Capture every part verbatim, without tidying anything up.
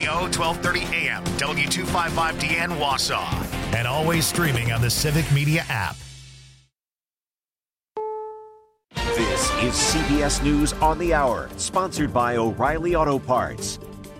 O, twelve thirty A M, W two fifty-five D N Wausau. And always streaming on the Civic Media app. This is C B S News on the Hour, sponsored by O'Reilly Auto Parts.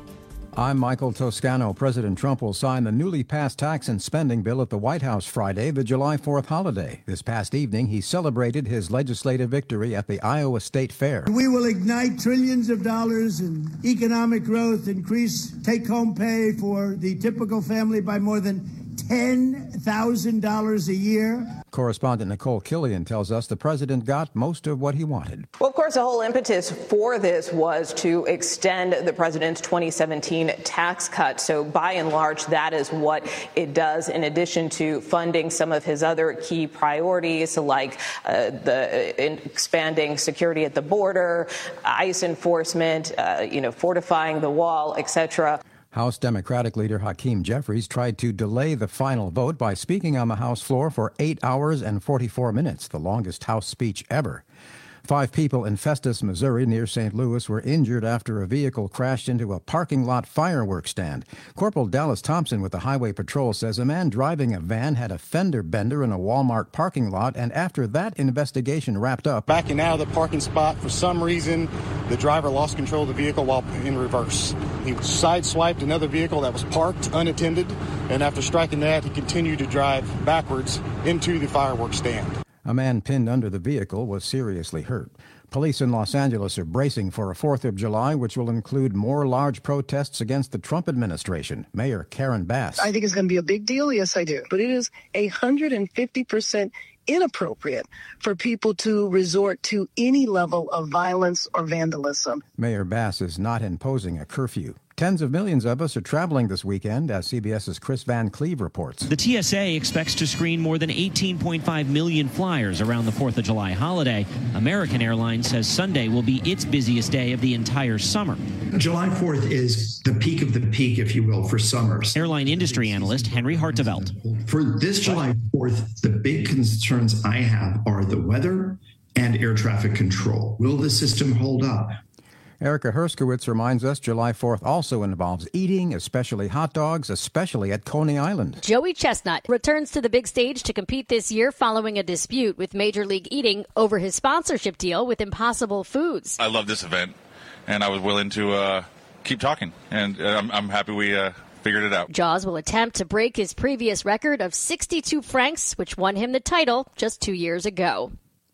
I'm Michael Toscano. President Trump will sign the newly passed tax and spending bill at the White House Friday, the July fourth holiday. This past evening, he celebrated his legislative victory at the Iowa State Fair. We will ignite trillions of dollars in economic growth, increase take-home pay for the typical family by more than ten thousand dollars a year. Correspondent Nicole Killian tells us the president got most of what he wanted. Well, of course, the whole impetus for this was to extend the president's twenty seventeen tax cut. So by and large, that is what it does, in addition to funding some of his other key priorities, like uh, the uh, expanding security at the border, ICE enforcement, uh, you know, fortifying the wall, et cetera. House Democratic leader Hakeem Jeffries tried to delay the final vote by speaking on the House floor for eight hours and forty-four minutes, the longest House speech ever. Five people in Festus, Missouri, near Saint Louis, were injured after a vehicle crashed into a parking lot fireworks stand. Corporal Dallas Thompson with the Highway Patrol says a man driving a van had a fender bender in a Walmart parking lot, and after that investigation wrapped up... Backing out of the parking spot, for some reason, the driver lost control of the vehicle while in reverse. He sideswiped another vehicle that was parked unattended, and after striking that, he continued to drive backwards into the fireworks stand. A man pinned under the vehicle was seriously hurt. Police in Los Angeles are bracing for a fourth of July, which will include more large protests against the Trump administration. Mayor Karen Bass. I think it's going to be a big deal. Yes, I do. But it is one hundred fifty percent inappropriate for people to resort to any level of violence or vandalism. Mayor Bass is not imposing a curfew. Tens of millions of us are traveling this weekend, as CBS's Chris Van Cleve reports. The T S A expects to screen more than eighteen point five million flyers around the fourth of July holiday. American Airlines says Sunday will be its busiest day of the entire summer. July fourth is the peak of the peak, if you will, for summers. Airline industry analyst Henry Hartevelt. For this July fourth, the big concerns I have are the weather and air traffic control. Will the system hold up? Erica Herskowitz reminds us July fourth also involves eating, especially hot dogs, especially at Coney Island. Joey Chestnut returns to the big stage to compete this year following a dispute with Major League Eating over his sponsorship deal with Impossible Foods. I love this event, and I was willing to uh, keep talking, and I'm, I'm happy we uh, figured it out. Jaws will attempt to break his previous record of sixty-two francs, which won him the title just two years ago.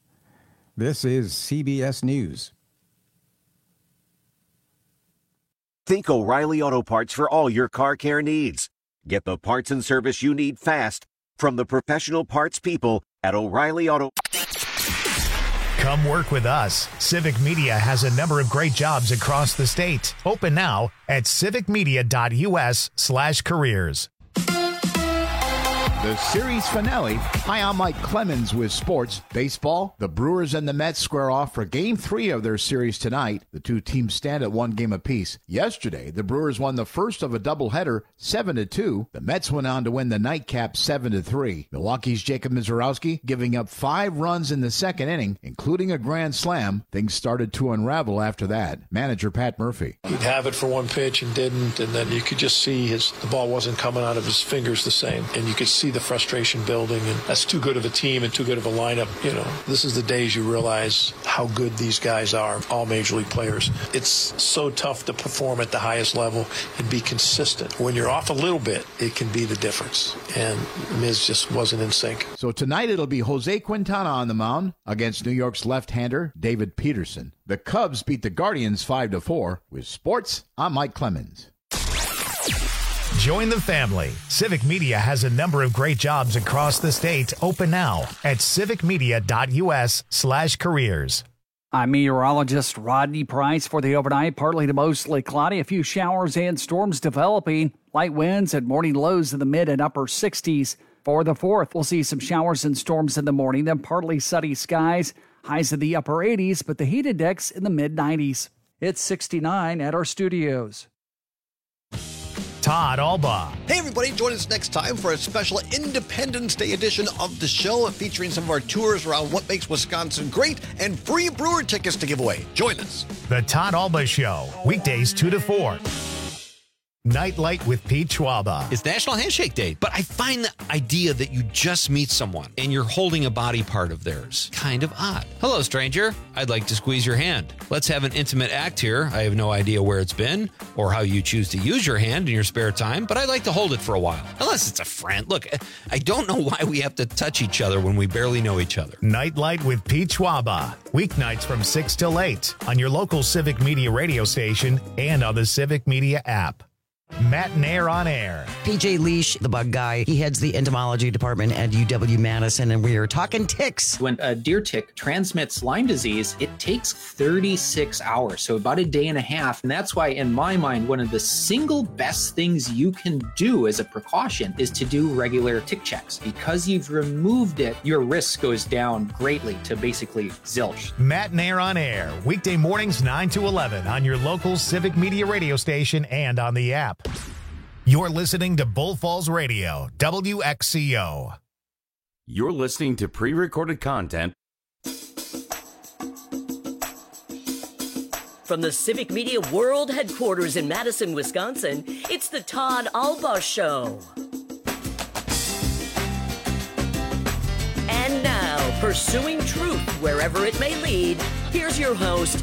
This is C B S News. Think O'Reilly Auto Parts for all your car care needs. Get the parts and service you need fast from the professional parts people at O'Reilly Auto. Come work with us. Civic Media has a number of great jobs across the state. Open now at civicmedia.us slash careers. The series finale. Hi, I'm Mike Clemens with sports. Baseball, the Brewers and the Mets square off for game three of their series tonight. The two teams stand at one game apiece. Yesterday, the Brewers won the first of a doubleheader, seven to two. The Mets went on to win the nightcap seven to three. Milwaukee's Jacob Misiorowski giving up five runs in the second inning, including a grand slam. Things started to unravel after that. Manager Pat Murphy. He'd have it for one pitch and didn't, and then you could just see his the ball wasn't coming out of his fingers the same, and you could see the frustration building, and that's too good of a team and too good of a lineup. You know, this is the days you realize how good these guys are, all major league players. It's so tough to perform at the highest level and be consistent. When you're off a little bit, it can be the difference, and Miz just wasn't in sync. So tonight it'll be Jose Quintana on the mound against New York's left-hander David Peterson. The Cubs beat the Guardians five to four. With sports, I'm Mike Clemens. Join the family. Civic Media has a number of great jobs across the state. Open now at civicmedia.us slash careers. I'm meteorologist Rodney Price for the overnight. Partly to mostly cloudy, a few showers and storms developing. Light winds and morning lows in the mid and upper sixties. For the fourth, we'll see some showers and storms in the morning, then partly sunny skies. Highs in the upper eighties, but the heat index in the mid nineties. It's sixty-nine at our studios. Todd Alba. Hey everybody, join us next time for a special Independence Day edition of the show featuring some of our tours around what makes Wisconsin great and free Brewer tickets to give away. Join us. The Todd Alba Show, weekdays two to four. Nightlight with Pete Schwaba. It's National Handshake Day, but I find the idea that you just meet someone and you're holding a body part of theirs kind of odd. Hello, stranger. I'd like to squeeze your hand. Let's have an intimate act here. I have no idea where it's been or how you choose to use your hand in your spare time, but I'd like to hold it for a while. Unless it's a friend. Look, I don't know why we have to touch each other when we barely know each other. Nightlight with Pete Schwaba. Weeknights from six till eight on your local Civic Media radio station and on the Civic Media app. Matt Nair on air. P J Leash, the bug guy, he heads the entomology department at U W-Madison, and we are talking ticks. When a deer tick transmits Lyme disease, it takes thirty-six hours, so about a day and a half. And that's why, in my mind, one of the single best things you can do as a precaution is to do regular tick checks. Because you've removed it, your risk goes down greatly to basically zilch. Matt Nair on air, weekday mornings nine to eleven on your local Civic Media radio station and on the app. You're listening to Bull Falls Radio, W X C O. You're listening to pre-recorded content from the Civic Media World Headquarters in Madison, Wisconsin. It's the Todd Alba Show. And now, pursuing truth wherever it may lead, here's your host,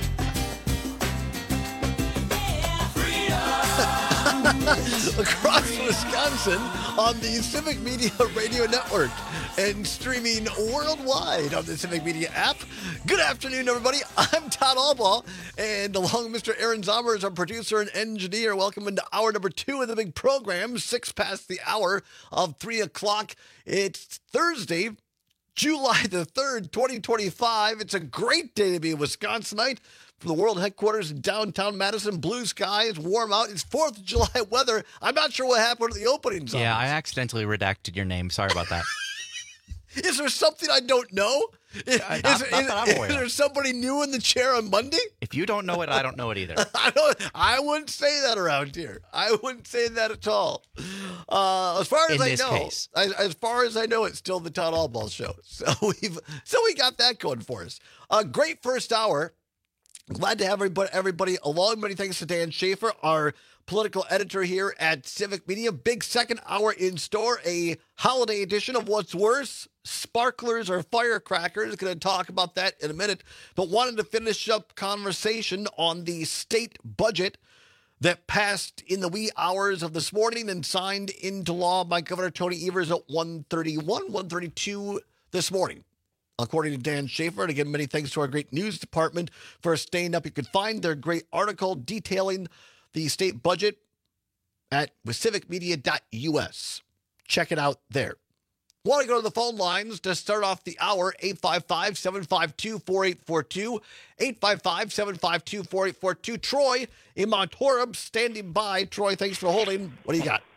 across Wisconsin on the Civic Media Radio Network and streaming worldwide on the Civic Media app. Good afternoon, everybody. I'm Todd Albaugh, and along with Mister Aaron Zomer is our producer and engineer. Welcome into hour number two of the big program, six past the hour of three o'clock. It's Thursday, July the third, twenty twenty-five. It's a great day to be a Wisconsinite. From the world headquarters in downtown Madison, blue skies, warm out. It's fourth of July weather. I'm not sure what happened at the opening songs. Yeah, I accidentally redacted your name. Sorry about that. Is there something I don't know? Is, not, is, not is, that I'm aware is there somebody new in the chair on Monday? If you don't know it, I don't know it either. I don't. I wouldn't say that around here. I wouldn't say that at all. Uh, as far as in I this know, case. as, as far as I know, it's still the Todd Albaugh Show. So we've so we got that going for us. A great first hour. Glad to have everybody, everybody along. Many thanks to Dan Schaefer, our political editor here at Civic Media. Big second hour in store, a holiday edition of What's Worse, sparklers or firecrackers. Going to talk about that in a minute, but wanted to finish up conversation on the state budget that passed in the wee hours of this morning and signed into law by Governor Tony Evers at one thirty-one, one thirty-two this morning. According to Dan Schaefer, and again, many thanks to our great news department for staying up. You can find their great article detailing the state budget at civic media dot U S. Check it out there. Want to go to the phone lines to start off the hour, eight five five, seven five two, four eight four two, eight five five, seven five two, four eight four two. Troy in Mount Horeb standing by. Troy, thanks for holding. What do you got?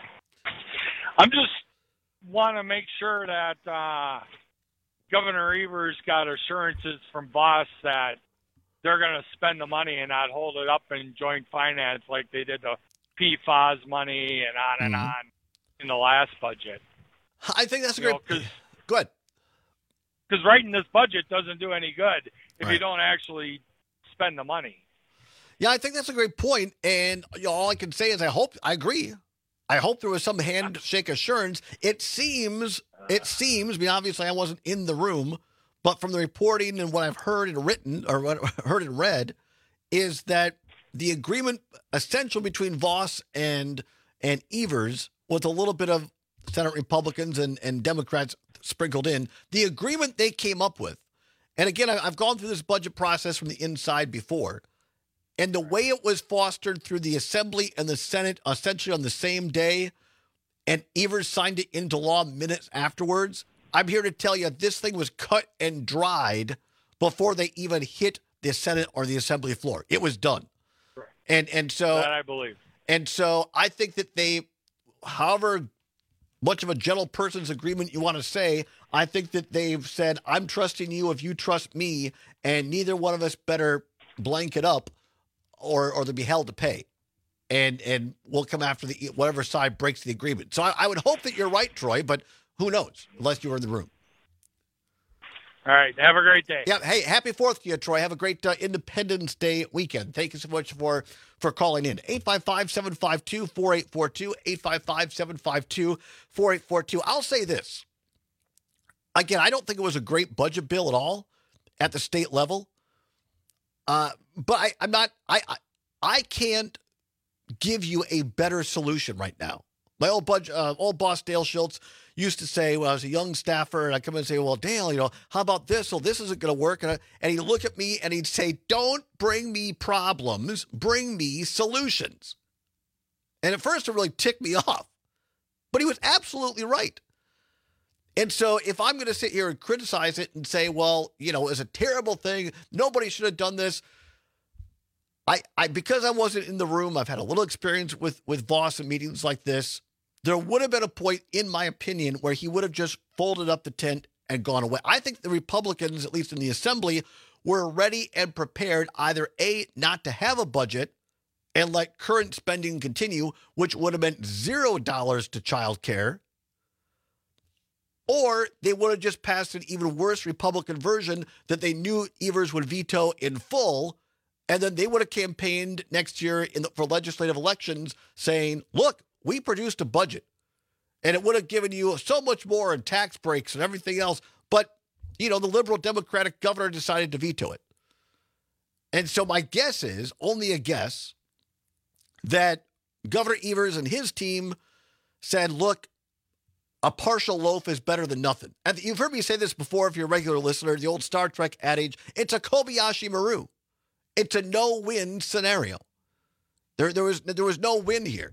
I'm just want to make sure that uh, Governor Evers got assurances from Voss that they're going to spend the money and not hold it up in joint finance like they did the P F A S money and on and mm-hmm. on in the last budget. I think that's a you great. Know, good. Because writing this budget doesn't do any good if right. you don't actually spend the money. Yeah, I think that's a great point. And you know, all I can say is I hope I agree. I hope there was some handshake assurance. It seems. It seems. I mean, obviously, I wasn't in the room, but from the reporting and what I've heard and written or what I've heard and read, is that the agreement essential between Voss and and Evers with a little bit of Senate Republicans and, and Democrats sprinkled in, the agreement they came up with. And again, I've gone through this budget process from the inside before, and the way it was fostered through the Assembly and the Senate essentially on the same day, and Evers signed it into law minutes afterwards, I'm here to tell you this thing was cut and dried before they even hit the Senate or the Assembly floor. It was done. And and so that I believe. And so I think that they, however much of a gentle person's agreement you want to say, I think that they've said, I'm trusting you if you trust me, and neither one of us better blank it up or or to be held to pay. And and we'll come after the whatever side breaks the agreement. So I, I would hope that you're right, Troy, but who knows, unless you were in the room. All right. Have a great day. Yeah. Hey, happy fourth to you, Troy. Have a great uh, Independence Day weekend. Thank you so much for, for calling in. eight five five, seven five two, four eight four two, eight five five, seven five two, four eight four two. I'll say this. Again, I don't think it was a great budget bill at all at the state level. Uh, but I, I'm not, I, I, I can't give you a better solution right now. My old budget, uh, old boss Dale Schultz used to say when I was a young staffer, and I come in and say, well, Dale, you know, how about this? Well, this isn't going to work. And, I, and he'd look at me and he'd say, don't bring me problems, bring me solutions. And at first it really ticked me off, but he was absolutely right. And so if I'm going to sit here and criticize it and say, well, you know, it's a terrible thing, nobody should have done this. I, I because I wasn't in the room, I've had a little experience with, with Voss in meetings like this. There would have been a point, in my opinion, where he would have just folded up the tent and gone away. I think the Republicans, at least in the Assembly, were ready and prepared either A, not to have a budget and let current spending continue, which would have meant zero dollars to child care, or they would have just passed an even worse Republican version that they knew Evers would veto in full, and then they would have campaigned next year in the, for legislative elections saying, look, we produced a budget, and it would have given you so much more in tax breaks and everything else, but, you know, the liberal Democratic governor decided to veto it. And so my guess is, only a guess, that Governor Evers and his team said, look, a partial loaf is better than nothing. And you've heard me say this before if you're a regular listener, the old Star Trek adage, it's a Kobayashi Maru. It's a no-win scenario. There, there was there was no win here.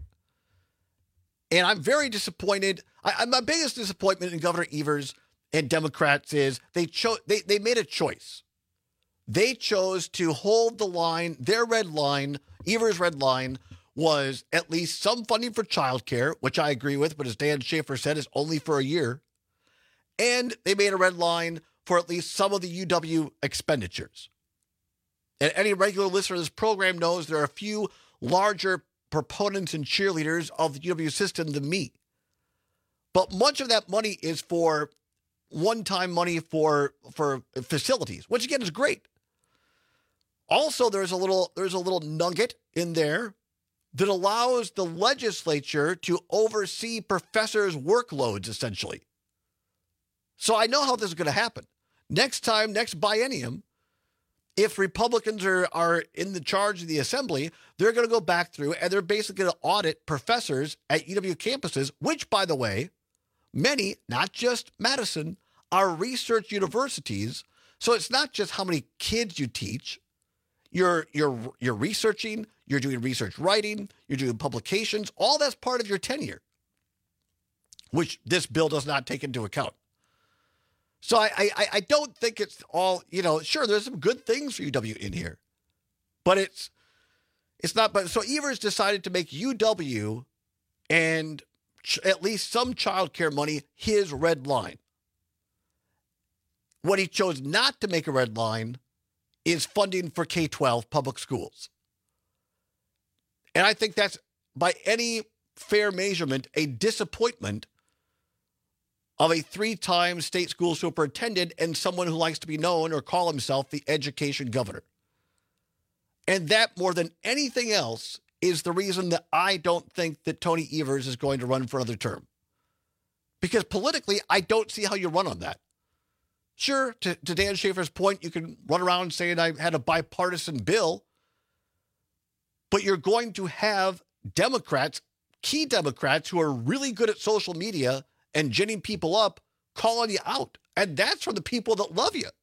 And I'm very disappointed. I, my biggest disappointment in Governor Evers and Democrats is they chose they, they made a choice. They chose to hold the line, their red line, Evers' red line, was at least some funding for childcare, which I agree with, but as Dan Schaefer said, is only for a year. And they made a red line for at least some of the U W expenditures. And any regular listener to this program knows there are a few larger proponents and cheerleaders of the U W system than me. But much of that money is for one-time money for, for facilities, which again is great. Also, there's a little there's a little nugget in there that allows the legislature to oversee professors' workloads, essentially. So I know how this is going to happen. Next time, next biennium, if Republicans are, are in the charge of the Assembly, they're going to go back through and they're basically going to audit professors at U W campuses, which, by the way, many, not just Madison, are research universities. So it's not just how many kids you teach. You're, you're, you're researching, you're doing research writing, you're doing publications. All that's part of your tenure, which this bill does not take into account. So I, I, I don't think it's all, you know, sure, there's some good things for U W in here, but it's, it's not, but so Evers decided to make U W and ch- at least some child care money his red line. What he chose not to make a red line is funding for K twelve public schools. And I think that's, by any fair measurement, a disappointment of a three-time state school superintendent and someone who likes to be known or call himself the education governor. And that, more than anything else, is the reason that I don't think that Tony Evers is going to run for another term. Because politically, I don't see how you run on that. Sure, to, to Dan Schaefer's point, you can run around saying I had a bipartisan bill, but you're going to have Democrats, key Democrats, who are really good at social media and ginning people up, calling you out. And that's from the people that love you.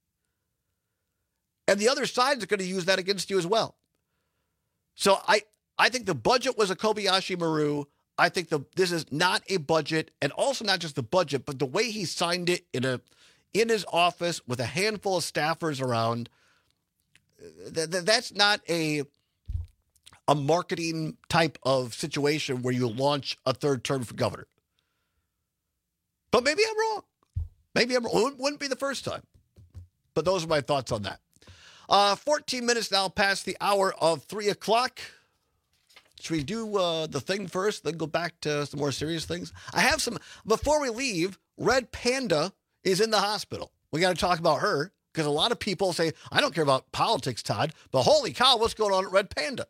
And the other side is going to use that against you as well. So I, I think the budget was a Kobayashi Maru. I think the this is not a budget, and also not just the budget, but the way he signed it in a in his office with a handful of staffers around. Th- th- that's not a a marketing type of situation where you launch a third term for governor. But maybe I'm wrong. Maybe I'm wrong. It wouldn't be the first time. But those are my thoughts on that. Uh, fourteen minutes now past the hour of three o'clock. Should we do uh, the thing first, then go back to some more serious things? I have some. Before we leave, Red Panda is in the hospital. We got to talk about her because a lot of people say, I don't care about politics, Todd, but holy cow, what's going on at Red Panda?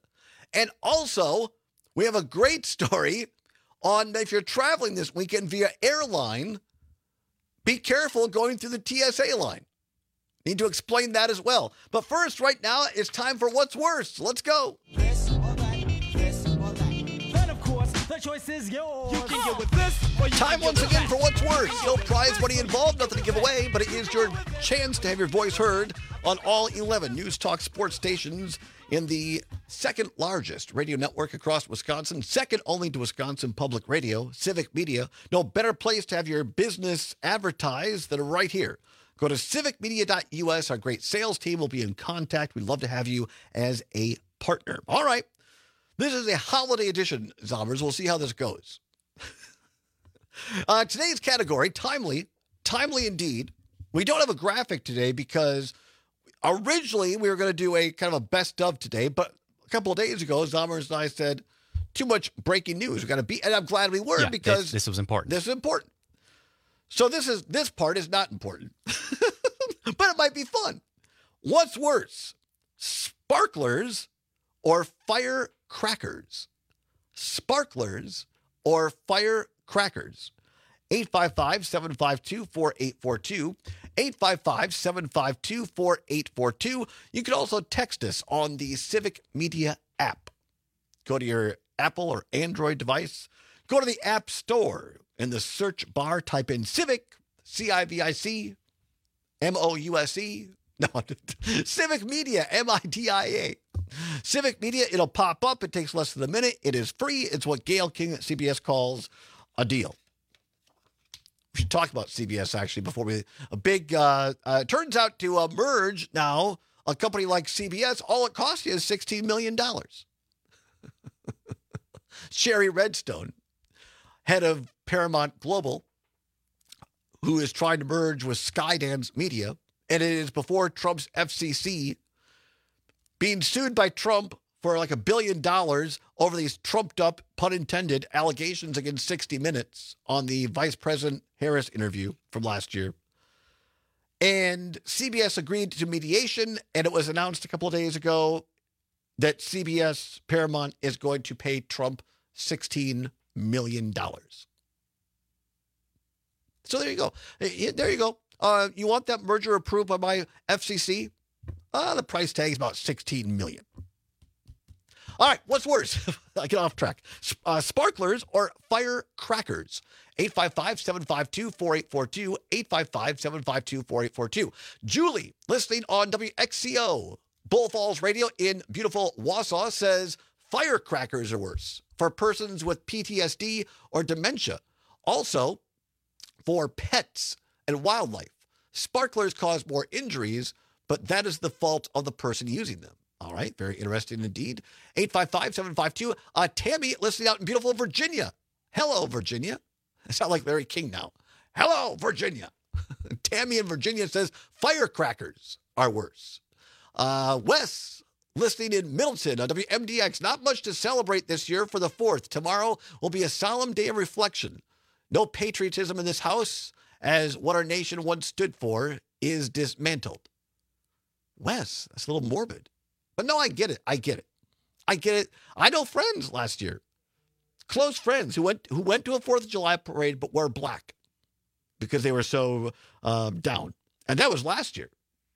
And also, we have a great story on if you're traveling this weekend via airline, be careful going through the T S A line. Need to explain that as well. But first, right now, it's time for What's Worse. Let's go. This or that, this or that. Then, of course, the choice is yours. You can get with this or you Time can once get again with for that. What's Worse. No prize money involved, nothing to give away, but it is your chance to have your voice heard on all eleven News Talk sports stations in the second largest radio network across Wisconsin, second only to Wisconsin Public Radio, Civic Media. No better place to have your business advertised than right here. Go to civic media dot U S. Our great sales team will be in contact. We'd love to have you as a partner. All right. This is a holiday edition, Zombers. We'll see how this goes. uh, today's category, timely. Timely indeed. We don't have a graphic today because originally we were going to do a kind of a best of today, but a couple of days ago, Zombers and I said, too much breaking news. We got to be, and I'm glad we were Yeah, because this, this was important. This is important. So this is this part is not important, but it might be fun. What's worse, sparklers or firecrackers? Sparklers or firecrackers? eight five five, seven five two, four eight four two, eight five five, seven five two, four eight four two. You can also text us on the Civic Media app. Go to your Apple or Android device. Go to the App Store. In the search bar, type in Civic, C I V I C, M O U S E. No, Civic Media, M I D I A. Civic Media, it'll pop up. It takes less than a minute. It is free. It's what Gail King at C B S calls a deal. We should talk about C B S, actually, before we... A big... Uh, uh, turns out to uh, merge now a company like C B S, all it costs you is sixteen million dollars. Sherry Redstone, head of Paramount Global, who is trying to merge with Skydance Media, and it is before Trump's F C C being sued by Trump for like a billion dollars over these trumped up, pun intended, allegations against sixty minutes on the Vice President Harris interview from last year. And C B S agreed to mediation, and it was announced a couple of days ago that C B S Paramount is going to pay Trump sixteen million dollars. So there you go. There you go. Uh, you want that merger approved by my F C C? Uh, the price tag is about sixteen million dollars. All right, what's worse? I get off track. Uh, sparklers or firecrackers? eight five five, seven five two, four eight four two, eight five five, seven five two, four eight four two. Julie, listening on W X C O, Bull Falls Radio in beautiful Wausau, says firecrackers are worse for persons with P T S D or dementia. Also, for pets and wildlife. Sparklers cause more injuries, but that is the fault of the person using them. All right, very interesting indeed. eight five five, seven five two. Uh, Tammy, listening out in beautiful Virginia. Hello, Virginia. I sound like Larry King now. Hello, Virginia. Tammy in Virginia says firecrackers are worse. Uh, Wes, listening in Middleton on W M D X. Not much to celebrate this year for the fourth. Tomorrow will be a solemn day of reflection. No patriotism in this house, as what our nation once stood for is dismantled. Wes, that's a little morbid. But no, I get it. I get it. I get it. I know friends last year, close friends who went who went to a fourth of July parade but were black because they were so um, down. And that was last year.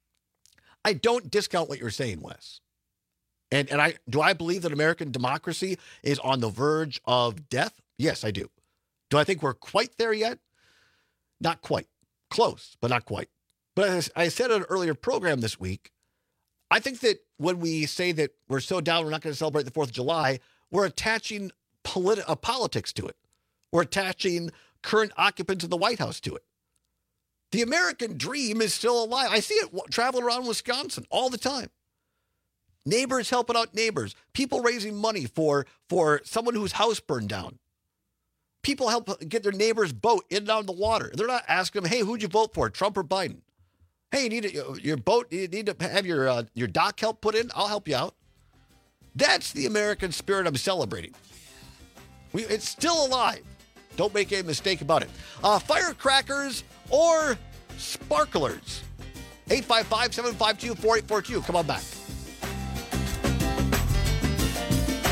I don't discount what you're saying, Wes. And and I do I believe that American democracy is on the verge of death? Yes, I do. Do I think we're quite there yet? Not quite. Close, but not quite. But as I said in an earlier program this week, I think that when we say that we're so down, we're not going to celebrate the fourth of July, we're attaching politi- uh, politics to it. We're attaching current occupants of the White House to it. The American dream is still alive. I see it w- traveling around Wisconsin all the time. Neighbors helping out neighbors. People raising money for, for someone whose house burned down. People help get their neighbor's boat in and out of the water. They're not asking them, hey, who'd you vote for, Trump or Biden? Hey, you need a, your boat, you need to have your uh, your dock help put in? I'll help you out. That's the American spirit I'm celebrating. We, it's still alive. Don't make any mistake about it. Uh, firecrackers or sparklers? eight five five, seven five two, four eight four two. Come on back.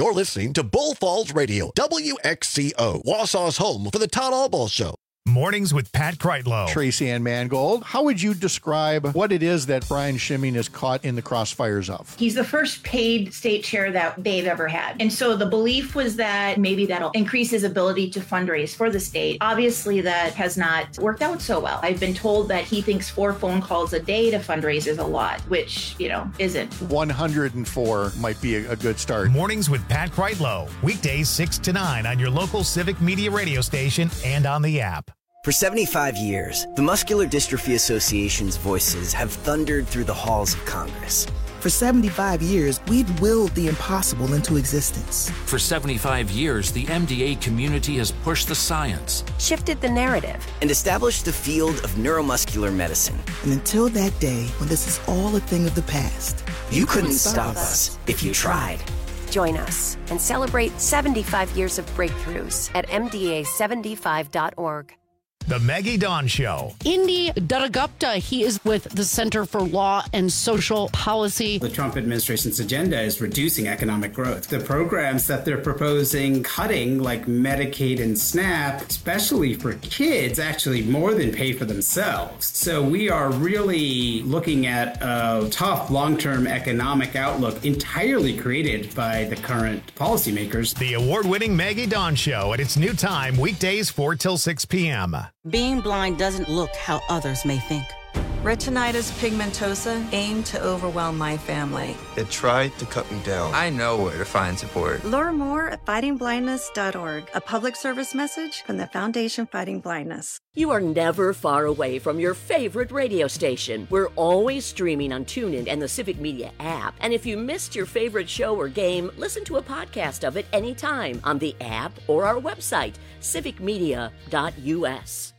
You're listening to Bull Falls Radio, W X C O, Wausau's home for the Todd Albaugh Show. Mornings with Pat Kreitlow. Tracy Ann Mangold, how would you describe what it is that Brian Schimming is caught in the crossfires of? He's the first paid state chair that they've ever had. And so the belief was that maybe that'll increase his ability to fundraise for the state. Obviously, that has not worked out so well. I've been told that he thinks four phone calls a day to fundraise is a lot, which, you know, isn't. one hundred four might be a, a good start. Mornings with Pat Kreitlow. Weekdays six to nine on your local Civic Media radio station and on the app. For seventy-five years, the Muscular Dystrophy Association's voices have thundered through the halls of Congress. For seventy-five years, we've willed the impossible into existence. For seventy-five years, the M D A community has pushed the science, shifted the narrative, and established the field of neuromuscular medicine. And until that day when this is all a thing of the past, you, you couldn't, couldn't stop us if you tried. Join us and celebrate seventy-five years of breakthroughs at M D A seventy-five dot org. The Maggie Dawn Show. Indy Durgapta, he is with the Center for Law and Social Policy. The Trump administration's agenda is reducing economic growth. The programs that they're proposing cutting, like Medicaid and SNAP, especially for kids, actually more than pay for themselves. So we are really looking at a tough long-term economic outlook entirely created by the current policymakers. The award-winning Maggie Dawn Show at its new time, weekdays four till six p.m. Being blind doesn't look how others may think. Retinitis pigmentosa aimed to overwhelm my family. It tried to cut me down. I know where to find support. Learn more at fighting blindness dot org, a public service message from the Foundation Fighting Blindness. You are never far away from your favorite radio station. We're always streaming on TuneIn and the Civic Media app. And if you missed your favorite show or game, listen to a podcast of it anytime on the app or our website, civic media dot u s.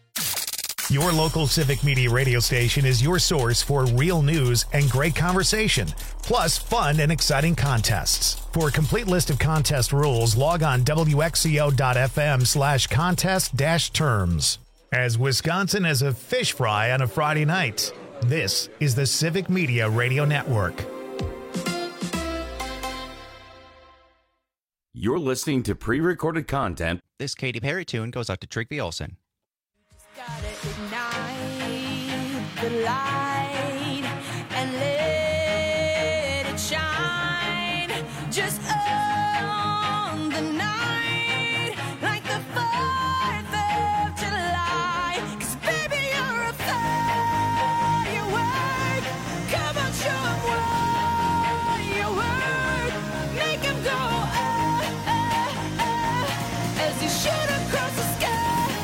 Your local Civic Media radio station is your source for real news and great conversation, plus fun and exciting contests. For a complete list of contest rules, log on W X C O dot F M slash contest dash terms. As Wisconsin as a fish fry on a Friday night, this is the Civic Media Radio Network. You're listening to pre-recorded content. This Katy Perry tune goes out to Trigby Olsen. Gotta ignite the light and let it shine just on the night like the fourth of July. 'Cause baby, you're a firework. Come on, show 'em what you're worth. Make 'em go ah, ah, ah, as you shoot across the sky.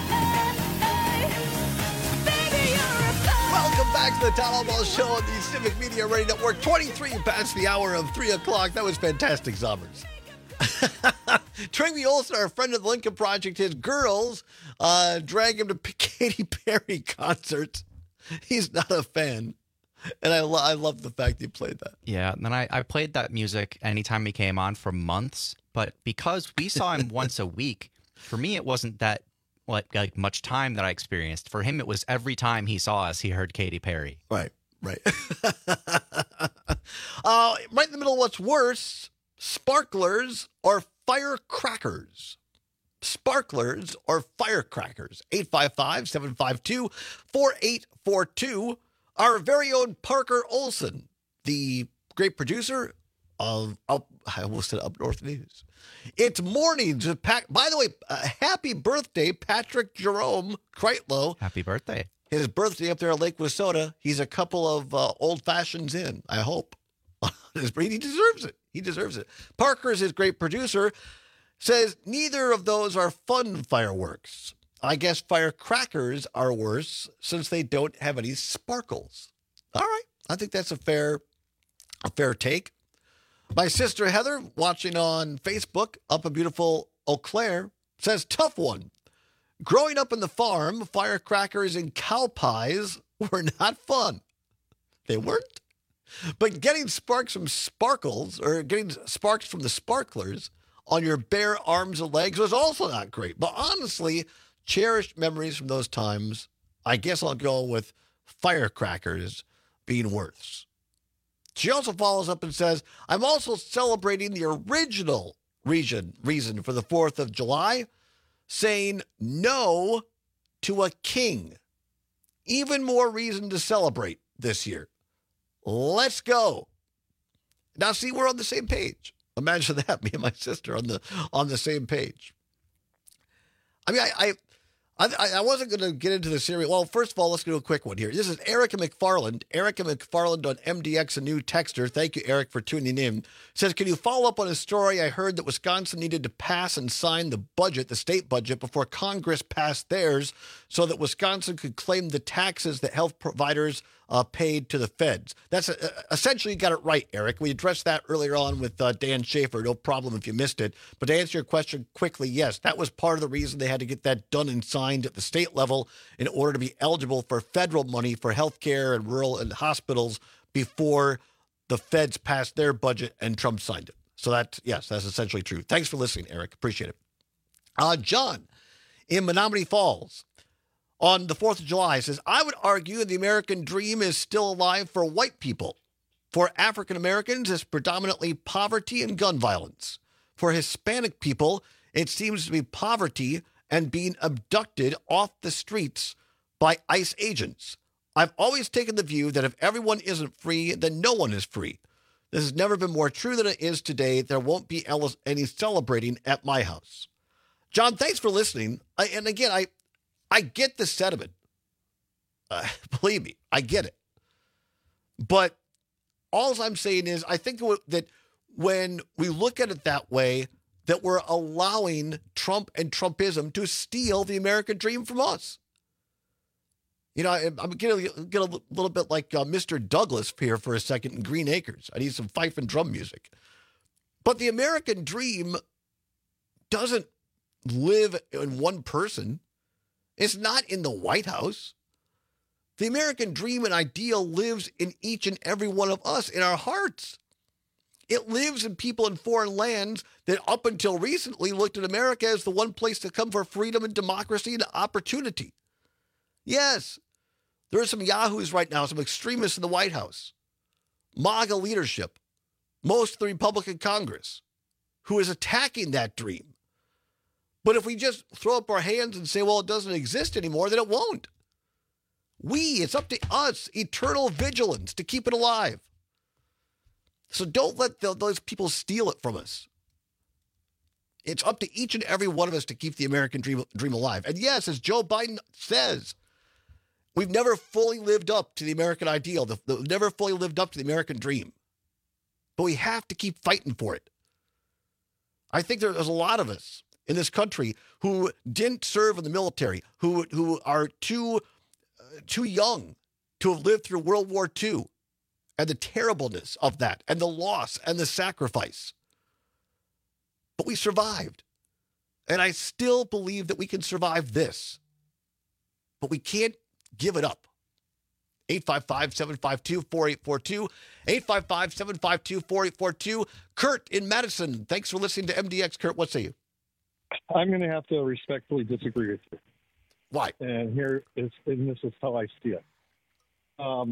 Welcome back to the Todd Albaugh Show on the Civic Media Radio Network. twenty-three past the hour of three o'clock. That was fantastic, Zommers. Trigby Olsen, our friend of the Lincoln Project, his girls uh, drag him to Katy Perry concerts. He's not a fan. And I, lo- I love the fact he played that. Yeah, and then I, I played that music anytime he came on for months. But because we saw him once a week, for me it wasn't that like, like much time that I experienced. For him, it was every time he saw us, he heard Katy Perry. Right, right. uh, right in the middle of what's worse, sparklers or firecrackers? Sparklers or firecrackers? eight five five, seven five two, four eight four two. Our very own Parker Olsen, the great producer of Up, I almost said Up North News. It's mornings with Pat. By the way, uh, happy birthday, Patrick Jerome Kreitlow. Happy birthday. His birthday up there at Lake Wissota. He's a couple of uh, old fashions in, I hope. He deserves it. He deserves it. Parker is his great producer. Says neither of those are fun fireworks. I guess firecrackers are worse since they don't have any sparkles. All right. I think that's a fair, a fair take. My sister Heather, watching on Facebook, up in beautiful Eau Claire, says, tough one. Growing up in the farm, firecrackers and cow pies were not fun. They weren't. But getting sparks from sparkles, or getting sparks from the sparklers on your bare arms and legs was also not great. But honestly, cherished memories from those times, I guess I'll go with firecrackers being worse. She also follows up and says, I'm also celebrating the original reason, reason for the fourth of July, saying no to a king. Even more reason to celebrate this year. Let's go. Now, see, we're on the same page. Imagine that, me and my sister on the on the same page. I mean, I I, I, I wasn't going to get into the series. Well, first of all, let's do a quick one here. This is Erica McFarland. Erica McFarland on M D X, a new texter. Thank you, Eric, for tuning in. Says, can you follow up on a story I heard that Wisconsin needed to pass and sign the budget, the state budget, before Congress passed theirs so that Wisconsin could claim the taxes that health providers uh, paid to the feds. That's uh, essentially, you got it right, Eric. We addressed that earlier on with uh, Dan Schaefer. No problem if you missed it. But to answer your question quickly, yes, that was part of the reason they had to get that done and signed at the state level in order to be eligible for federal money for health care and rural and hospitals before the feds passed their budget and Trump signed it. So that, yes, that's essentially true. Thanks for listening, Eric. Appreciate it. Uh, John in Menominee Falls on the fourth of July says, I would argue the American dream is still alive for white people. For African Americans, it's predominantly poverty and gun violence. For Hispanic people, it seems to be poverty and being abducted off the streets by ICE agents. I've always taken the view that if everyone isn't free, then no one is free. This has never been more true than it is today. There won't be any celebrating at my house. John, thanks for listening. I, and again, I I get the sentiment. Uh, believe me, I get it. But all I'm saying is I think that when we look at it that way, that we're allowing Trump and Trumpism to steal the American dream from us. You know, I'm getting get a little bit like uh, Mister Douglas here for a second in Green Acres. I need some fife and drum music. But the American dream doesn't live in one person. It's not in the White House. The American dream and ideal lives in each and every one of us, in our hearts. It lives in people in foreign lands that up until recently looked at America as the one place to come for freedom and democracy and opportunity. Yes, there are some yahoos right now, some extremists in the White House, MAGA leadership, most of the Republican Congress, who is attacking that dream. But if we just throw up our hands and say, well, it doesn't exist anymore, then it won't. We, it's up to us, eternal vigilance to keep it alive. So don't let the, those people steal it from us. It's up to each and every one of us to keep the American dream, dream alive. And yes, as Joe Biden says, we've never fully lived up to the American ideal, the, the, never fully lived up to the American dream. But we have to keep fighting for it. I think there's a lot of us in this country who didn't serve in the military, who who are too uh, too young to have lived through World War Two and the terribleness of that and the loss and the sacrifice. But we survived. And I still believe that we can survive this. But we can't give it up. eight five five, seven five two, four eight four two. eight five five, seven five two, four eight four two. Kurt in Madison. Thanks for listening to M D X. Kurt, what say you? I'm going to have to respectfully disagree with you. Why? And here is, and this is how I see it. Um,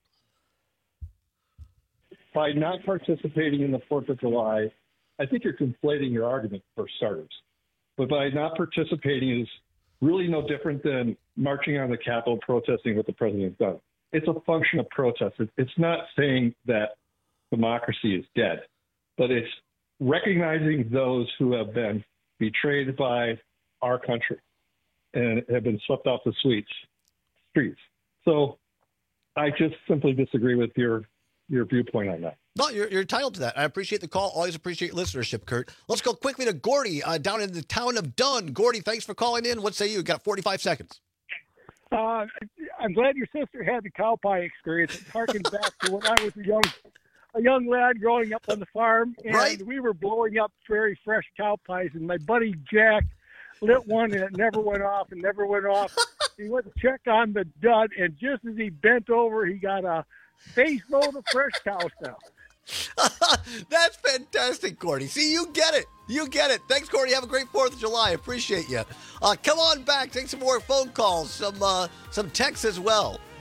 by not participating in the fourth of July, I think you're conflating your argument for starters. But by not participating is really no different than marching on the Capitol protesting what the president's done. It's a function of protest. It's not saying that democracy is dead, but it's recognizing those who have been betrayed by our country and have been swept off the streets. Streets. So I just simply disagree with your your viewpoint on that. No, you're, you're entitled to that. I appreciate the call. Always appreciate listenership, Kurt. Let's go quickly to Gordy uh, down in the town of Dunn. Gordy, thanks for calling in. What say you? Got forty-five seconds. Uh, I'm glad your sister had the cow pie experience. It harkens back to when I was a young a young lad growing up on the farm, and right. we were blowing up very fresh cow pies, and my buddy Jack lit one, and it never went off and never went off. He went to check on the dud, and just as he bent over, he got a face load of fresh cow stuff. That's fantastic, Gordy. See, you get it. You get it. Thanks, Gordy. Have a great fourth of July. Appreciate you. Uh, come on back. Take some more phone calls, some uh, some texts as well.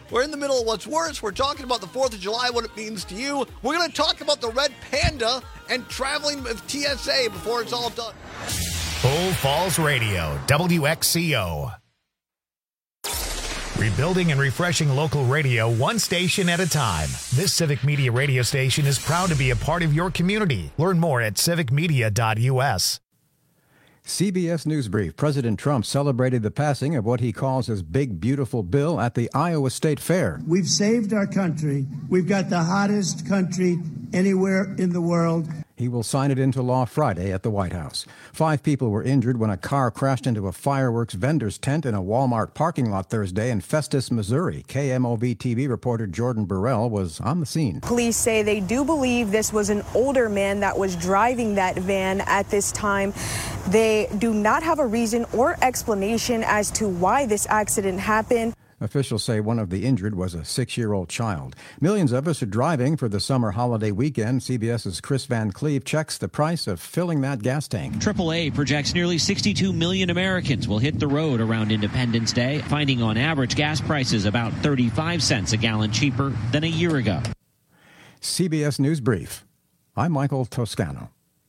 We're in the middle of what's worse. We're talking about the fourth of July, what it means to you. We're going to talk about the Red Panda and traveling with T S A before it's all done. Full Falls Radio, W X C O. Rebuilding and refreshing local radio one station at a time. This Civic Media radio station is proud to be a part of your community. Learn more at civic media dot U S. C B S News Brief. President Trump celebrated the passing of what he calls his big, beautiful bill at the Iowa State Fair. We've saved our country. We've got the hottest country anywhere in the world. He will sign it into law Friday at the White House. Five people were injured when a car crashed into a fireworks vendor's tent in a Walmart parking lot Thursday in Festus, Missouri. K M O V T V reporter Jordan Burrell was on the scene. Police say they do believe this was an older man that was driving that van at this time. They do not have a reason or explanation as to why this accident happened. Officials say one of the injured was a six-year-old child. Millions of us are driving for the summer holiday weekend. CBS's Chris Van Cleve checks the price of filling that gas tank. triple A projects nearly sixty-two million Americans will hit the road around Independence Day, finding on average gas prices about thirty-five cents a gallon cheaper than a year ago. C B S News Brief. I'm Michael Toscano.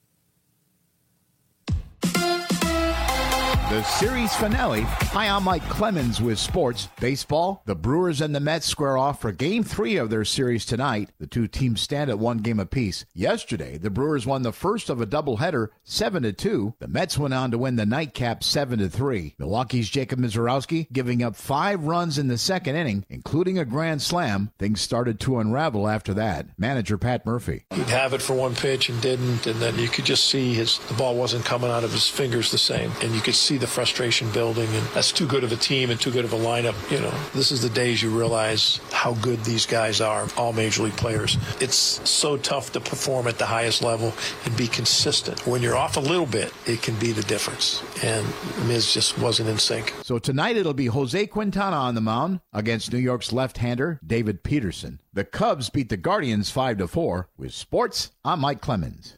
The series finale. Hi, I'm Mike Clemens with sports. Baseball, the Brewers and the Mets square off for game three of their series tonight. The two teams stand at one game apiece. Yesterday, the Brewers won the first of a doubleheader, seven to two. The Mets went on to win the nightcap seven to three. Milwaukee's Jacob Mizorowski giving up five runs in the second inning, including a grand slam. Things started to unravel after that. Manager Pat Murphy. He'd have it for one pitch and didn't, and then you could just see his the ball wasn't coming out of his fingers the same, and you could see the frustration building, and that's too good of a team and too good of a lineup. You know, this is the days you realize how good these guys are, all major league players. It's so tough to perform at the highest level and be consistent. When you're off a little bit, it can be the difference, and Miz just wasn't in sync. So tonight it'll be Jose Quintana on the mound against New York's left-hander David Peterson. The Cubs beat the Guardians five to four. With sports, I'm Mike Clemens.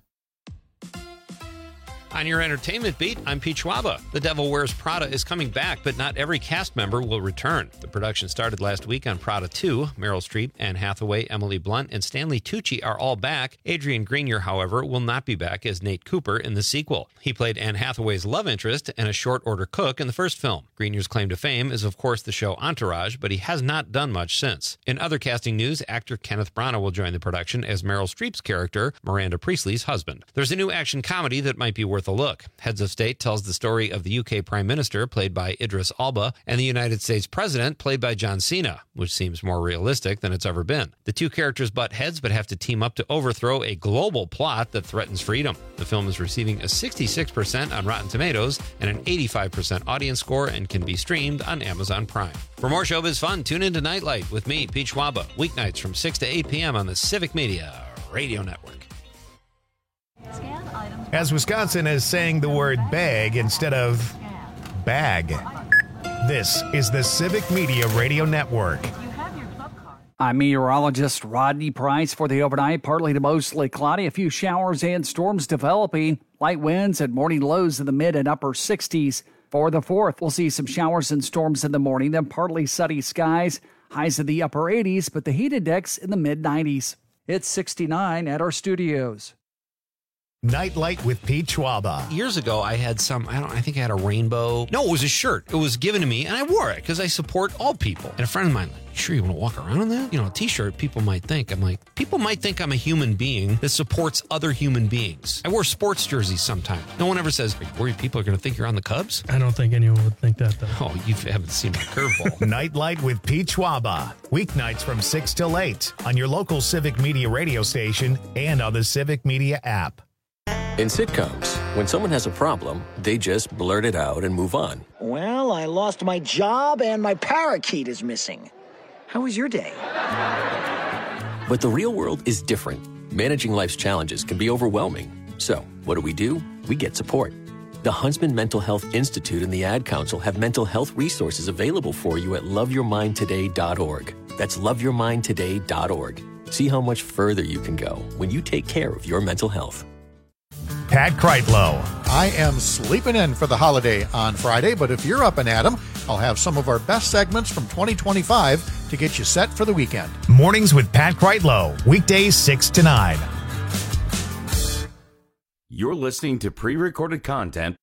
On your entertainment beat, I'm Pete Schwaba. The Devil Wears Prada is coming back, but not every cast member will return. The production started last week on Prada two. Meryl Streep, Anne Hathaway, Emily Blunt, and Stanley Tucci are all back. Adrian Grenier, however, will not be back as Nate Cooper in the sequel. He played Anne Hathaway's love interest and a short-order cook in the first film. Grenier's claim to fame is, of course, the show Entourage, but he has not done much since. In other casting news, actor Kenneth Branagh will join the production as Meryl Streep's character, Miranda Priestley's husband. There's a new action comedy that might be worth a look. Heads of State tells the story of the U K Prime Minister, played by Idris Elba, and the United States President, played by John Cena, which seems more realistic than it's ever been. The two characters butt heads but have to team up to overthrow a global plot that threatens freedom. The film is receiving a sixty-six percent on Rotten Tomatoes and an eighty-five percent audience score and can be streamed on Amazon Prime. For more showbiz fun, tune into Nightlight with me, Pete Schwaba, weeknights from six to eight p.m. on the Civic Media Radio Network. As Wisconsin is saying the word bag instead of bag. This is the Civic Media Radio Network. I'm meteorologist Rodney Price for the overnight. Partly to mostly cloudy, a few showers and storms developing. Light winds and morning lows in the mid and upper sixties. For the fourth, we'll see some showers and storms in the morning, then partly sunny skies. Highs in the upper eighties, but the heat index in the mid nineties. It's sixty-nine at our studios. Nightlight with Pete Schwaba. Years ago, I had some, I don't, I think I had a rainbow. No, it was a shirt. It was given to me, and I wore it because I support all people. And a friend of mine, like, sure you want to walk around in that? You know, a t-shirt, people might think. I'm like, people might think I'm a human being that supports other human beings. I wear sports jerseys sometimes. No one ever says, are you worried people are going to think you're on the Cubs? I don't think anyone would think that, though. Oh, you haven't seen my curveball. Nightlight with Pete Schwaba. Weeknights from six till eight on your local Civic Media radio station and on the Civic Media app. In sitcoms, when someone has a problem, they just blurt it out and move on. Well, I lost my job and my parakeet is missing. How was your day? But the real world is different. Managing life's challenges can be overwhelming. So, what do we do? We get support. The Huntsman Mental Health Institute and the Ad Council have mental health resources available for you at love your mind today dot org. That's love your mind today dot org. See how much further you can go when you take care of your mental health. Pat Kreitlow. I am sleeping in for the holiday on Friday, but if you're up and at 'em, I'll have some of our best segments from twenty twenty-five to get you set for the weekend. Mornings with Pat Kreitlow, weekdays six to nine. You're listening to pre-recorded content.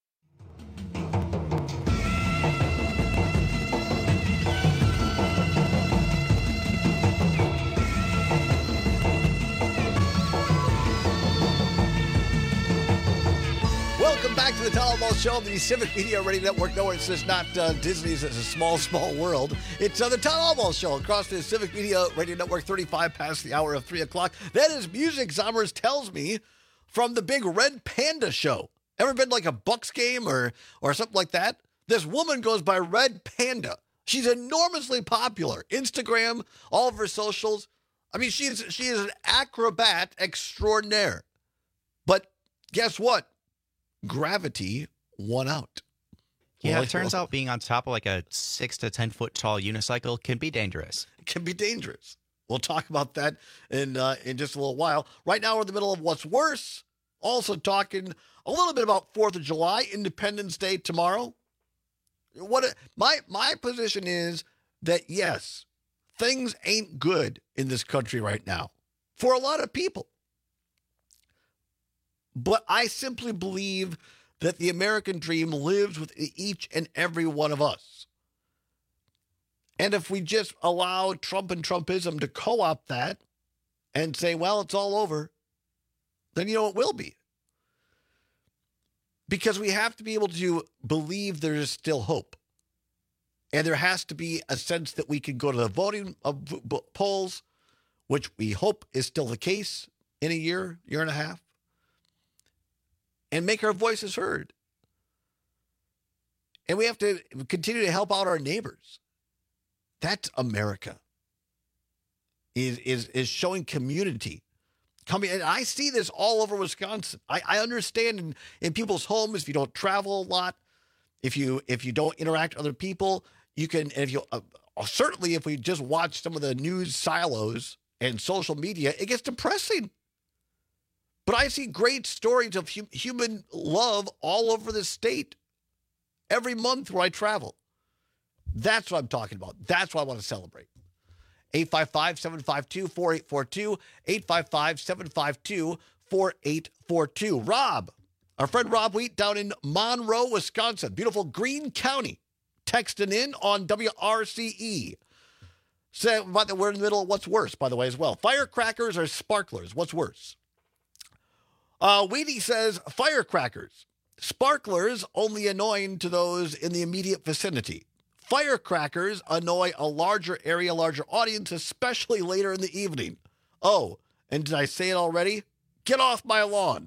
Welcome back to the Town Hall Show on the Civic Media Radio Network. No, it's just not uh, Disney's. It's a small, small world. It's uh, the Town Hall Show across the Civic Media Radio Network, thirty-five past the hour of three o'clock. That is music, Zommers tells me, from the big Red Panda show. Ever been like a Bucks game or or something like that? This woman goes by Red Panda. She's enormously popular. Instagram, all of her socials. I mean, she's she is an acrobat extraordinaire. But guess what? Gravity won out. Yeah, it turns out being on top of like a six to ten foot tall unicycle can be dangerous. It can be dangerous. We'll talk about that in uh, in just a little while. Right now, we're in the middle of what's worse. Also talking a little bit about fourth of July, Independence Day tomorrow. What a, my my position is that yes, things ain't good in this country right now for a lot of people. But I simply believe that the American dream lives with each and every one of us. And if we just allow Trump and Trumpism to co-opt that and say, well, it's all over, then you know it will be. Because we have to be able to believe there is still hope. And there has to be a sense that we can go to the voting uh, polls, which we hope is still the case in a year, year and a half, and make our voices heard. And we have to continue to help out our neighbors. That's America. Is is is showing community. Coming, and I see this all over Wisconsin. I, I understand in, in people's homes, if you don't travel a lot, if you if you don't interact with other people, you can, and if you uh, certainly if we just watch some of the news silos and social media, it gets depressing. But I see great stories of hum- human love all over the state every month where I travel. That's what I'm talking about. That's what I want to celebrate. eight five five, seven five two, four eight four two, eight five five, seven five two, four eight four two. Rob, our friend Rob Wheat down in Monroe, Wisconsin, beautiful Greene County, texting in on W R C E. So, by the way, we're in the middle of what's worse, by the way, as well. Firecrackers or sparklers? What's worse? Uh, Wheaty says firecrackers. Sparklers only annoying to those in the immediate vicinity. Firecrackers annoy a larger area, larger audience, especially later in the evening. Oh, and did I say it already? Get off my lawn.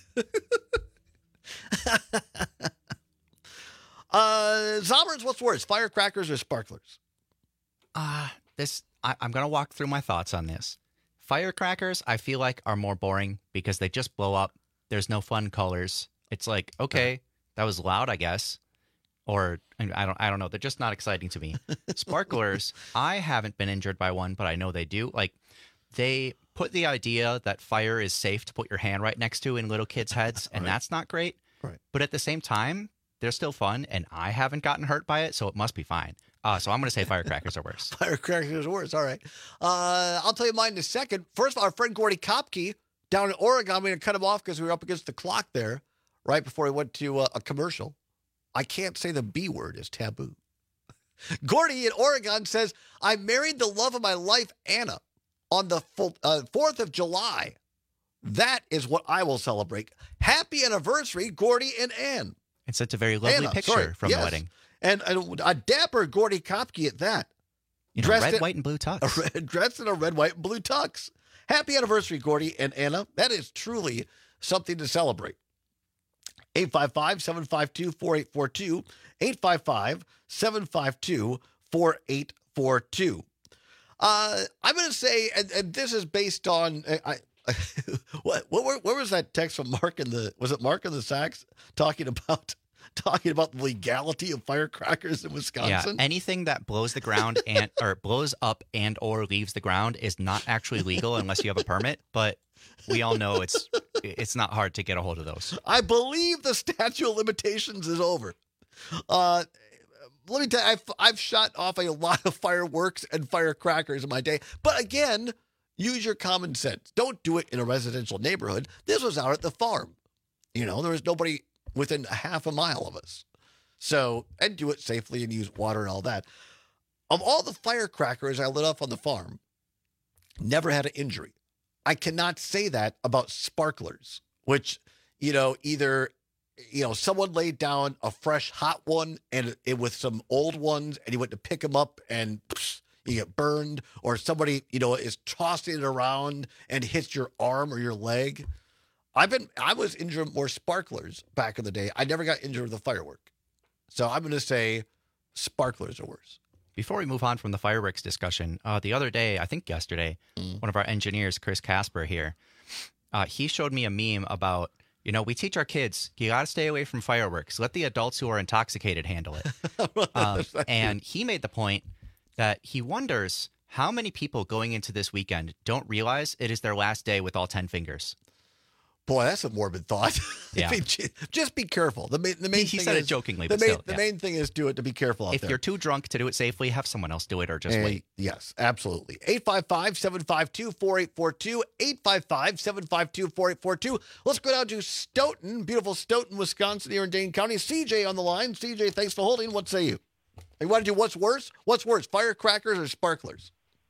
uh, Zommers, what's worse, firecrackers or sparklers? Uh, this I, I'm going to walk through my thoughts on this. Firecrackers, I feel like, are more boring because they just blow up. There's no fun colors. It's like, okay, that was loud, I guess. Or I don't I don't know. They're just not exciting to me. Sparklers, I haven't been injured by one, but I know they do. Like, they put the idea that fire is safe to put your hand right next to in little kids' heads, and right. That's not great. Right. But at the same time, they're still fun, and I haven't gotten hurt by it, so it must be fine. Uh, so I'm going to say firecrackers are worse. Firecrackers are worse. All right. Uh, I'll tell you mine in a second. First of all, our friend Gordy Kopke down in Oregon, I'm going to cut him off because we were up against the clock there right before he went to uh, a commercial. I can't say the B word. It's taboo. Gordy in Oregon says, I married the love of my life, Anna, on the uh, fourth of July. That is what I will celebrate. Happy anniversary, Gordy and Ann. It's such a very lovely Anna, picture sorry. from yes. the wedding. And a, a dapper Gordy Kopke at that. You know, red, in, white, and blue tux. A red, dressed in a red, white, and blue tux. Happy anniversary, Gordy and Anna. That is truly something to celebrate. eight five five, seven five two, four eight four two. eight five five, seven five two, four eight four two. Uh, I'm going to say, and, and this is based on, I, I what, what, where was that text from Mark in the, was it Mark in the Sacks talking about, talking about the legality of firecrackers in Wisconsin? Yeah, anything that blows the ground and, or blows up and or leaves the ground is not actually legal unless you have a permit, but we all know it's, it's not hard to get a hold of those. I believe the statute of limitations is over. Uh, let me tell you, I've, I've shot off a lot of fireworks and firecrackers in my day. But again, use your common sense. Don't do it in a residential neighborhood. This was out at the farm. You know, there was nobody within a half a mile of us. So, and do it safely and use water and all that. Of all the firecrackers I lit off on the farm, never had an injury. I cannot say that about sparklers, which, you know, either, you know, someone laid down a fresh hot one and it with some old ones and you went to pick them up and psh, you get burned, or somebody, you know, is tossing it around and hits your arm or your leg. I've been, I was injured more sparklers back in the day. I never got injured with a firework. So I'm going to say sparklers are worse. Before we move on from the fireworks discussion, uh, the other day, I think yesterday, mm. one of our engineers, Chris Casper here, uh, he showed me a meme about, you know, we teach our kids, you got to stay away from fireworks. Let the adults who are intoxicated handle it. um, and he made the point that he wonders how many people going into this weekend don't realize it is their last day with all ten fingers. Boy, that's a morbid thought. Yeah. I mean, just be careful. The main, the main he, he thing said is, it jokingly, the but main, still. The yeah. main thing is do it to be careful out if there. If you're too drunk to do it safely, have someone else do it or just and, wait. Yes, absolutely. eight five five, seven five two, four eight four two, eight five five, seven five two, four eight four two. Let's go down to Stoughton, beautiful Stoughton, Wisconsin, here in Dane County. C J on the line. C J, thanks for holding. What say you? You want to do what's worse? What's worse, firecrackers or sparklers?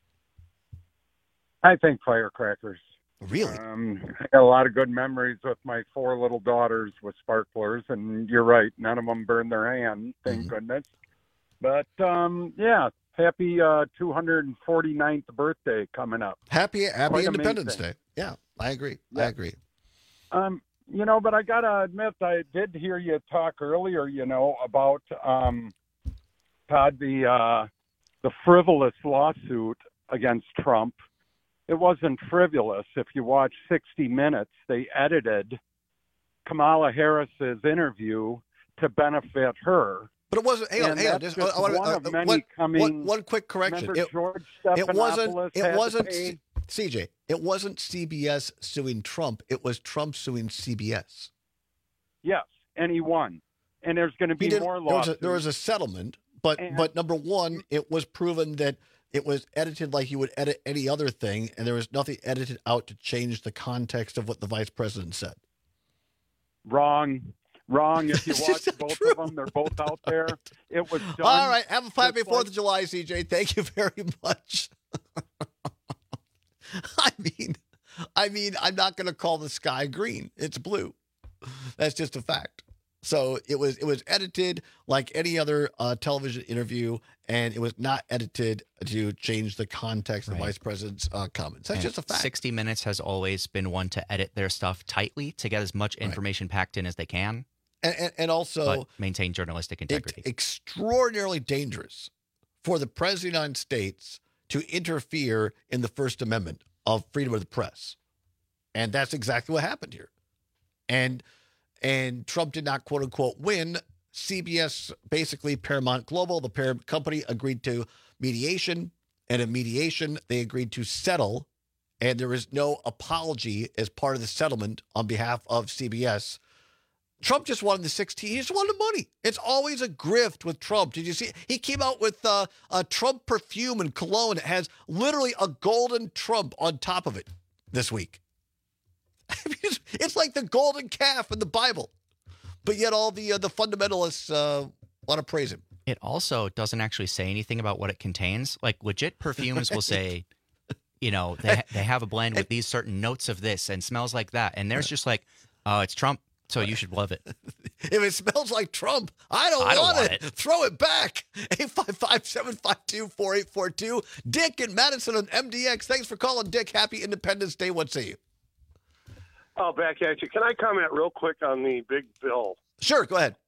I think firecrackers. Really? Um, I got a lot of good memories with my four little daughters with sparklers, and you're right, none of them burned their hand, thank mm-hmm. goodness. But, um, yeah, happy uh, two hundred forty-ninth birthday coming up. Happy Happy Quite Independence amazing. Day. Yeah, I agree. Yeah. I agree. Um, you know, but I got to admit, I did hear you talk earlier, you know, about, um, Todd, the, uh, the frivolous lawsuit against Trump. It wasn't frivolous. If you watch sixty minutes, they edited Kamala Harris's interview to benefit her. But it wasn't. Hang on, and hang on. that's Just, just I, I wanna, one uh, of many one, coming. one, one quick correction. Remember It, George it wasn't. Stephanopoulos It had to wasn't. pay? C J. It wasn't C B S suing Trump. It was Trump suing C B S. Yes, and he won. And there's going to be more there was, lawsuits. a, there was a settlement, but And- but number one, it was proven that it was edited like you would edit any other thing, and there was nothing edited out to change the context of what the vice president said. Wrong. Wrong. If you It's watch just both true. of them, they're both out there. It was done. All right, have a happy just Fourth like- of July, C J. Thank you very much. I mean, I mean, I'm not going to call the sky green; it's blue. That's just a fact. So it was it was edited like any other uh, television interview, and it was not edited to change the context of the Right. vice president's uh, comments. That's And just a fact. sixty minutes has always been one to edit their stuff tightly to get as much information packed in as they can, And, and, and also but maintain journalistic integrity. It's extraordinarily dangerous for the president of the United States to interfere in the First Amendment of freedom of the press. And that's exactly what happened here. And and Trump did not, quote unquote, win. C B S, basically Paramount Global, the parent company, agreed to mediation. And in mediation, they agreed to settle. And there is no apology as part of the settlement on behalf of C B S. Trump just wanted the sixteen. He just wanted the money. It's always a grift with Trump. Did you see? He came out with uh, a Trump perfume and cologne. It has literally a golden Trump on top of it this week. I mean, it's, it's like the golden calf in the Bible, but yet all the uh, the fundamentalists uh, want to praise him. It also doesn't actually say anything about what it contains. Like legit perfumes will say, you know, they they have a blend with these certain notes of this and smells like that, and there's just like, oh, it's Trump. So you should love it. If it smells like Trump, I don't, I don't want, want it. it. Throw it back. eight five five, seven five two, four eight four two. Dick in Madison on M D X. Thanks for calling, Dick. Happy Independence Day. What say you? Oh, back at you. Can I comment real quick on the big bill? Sure, go ahead.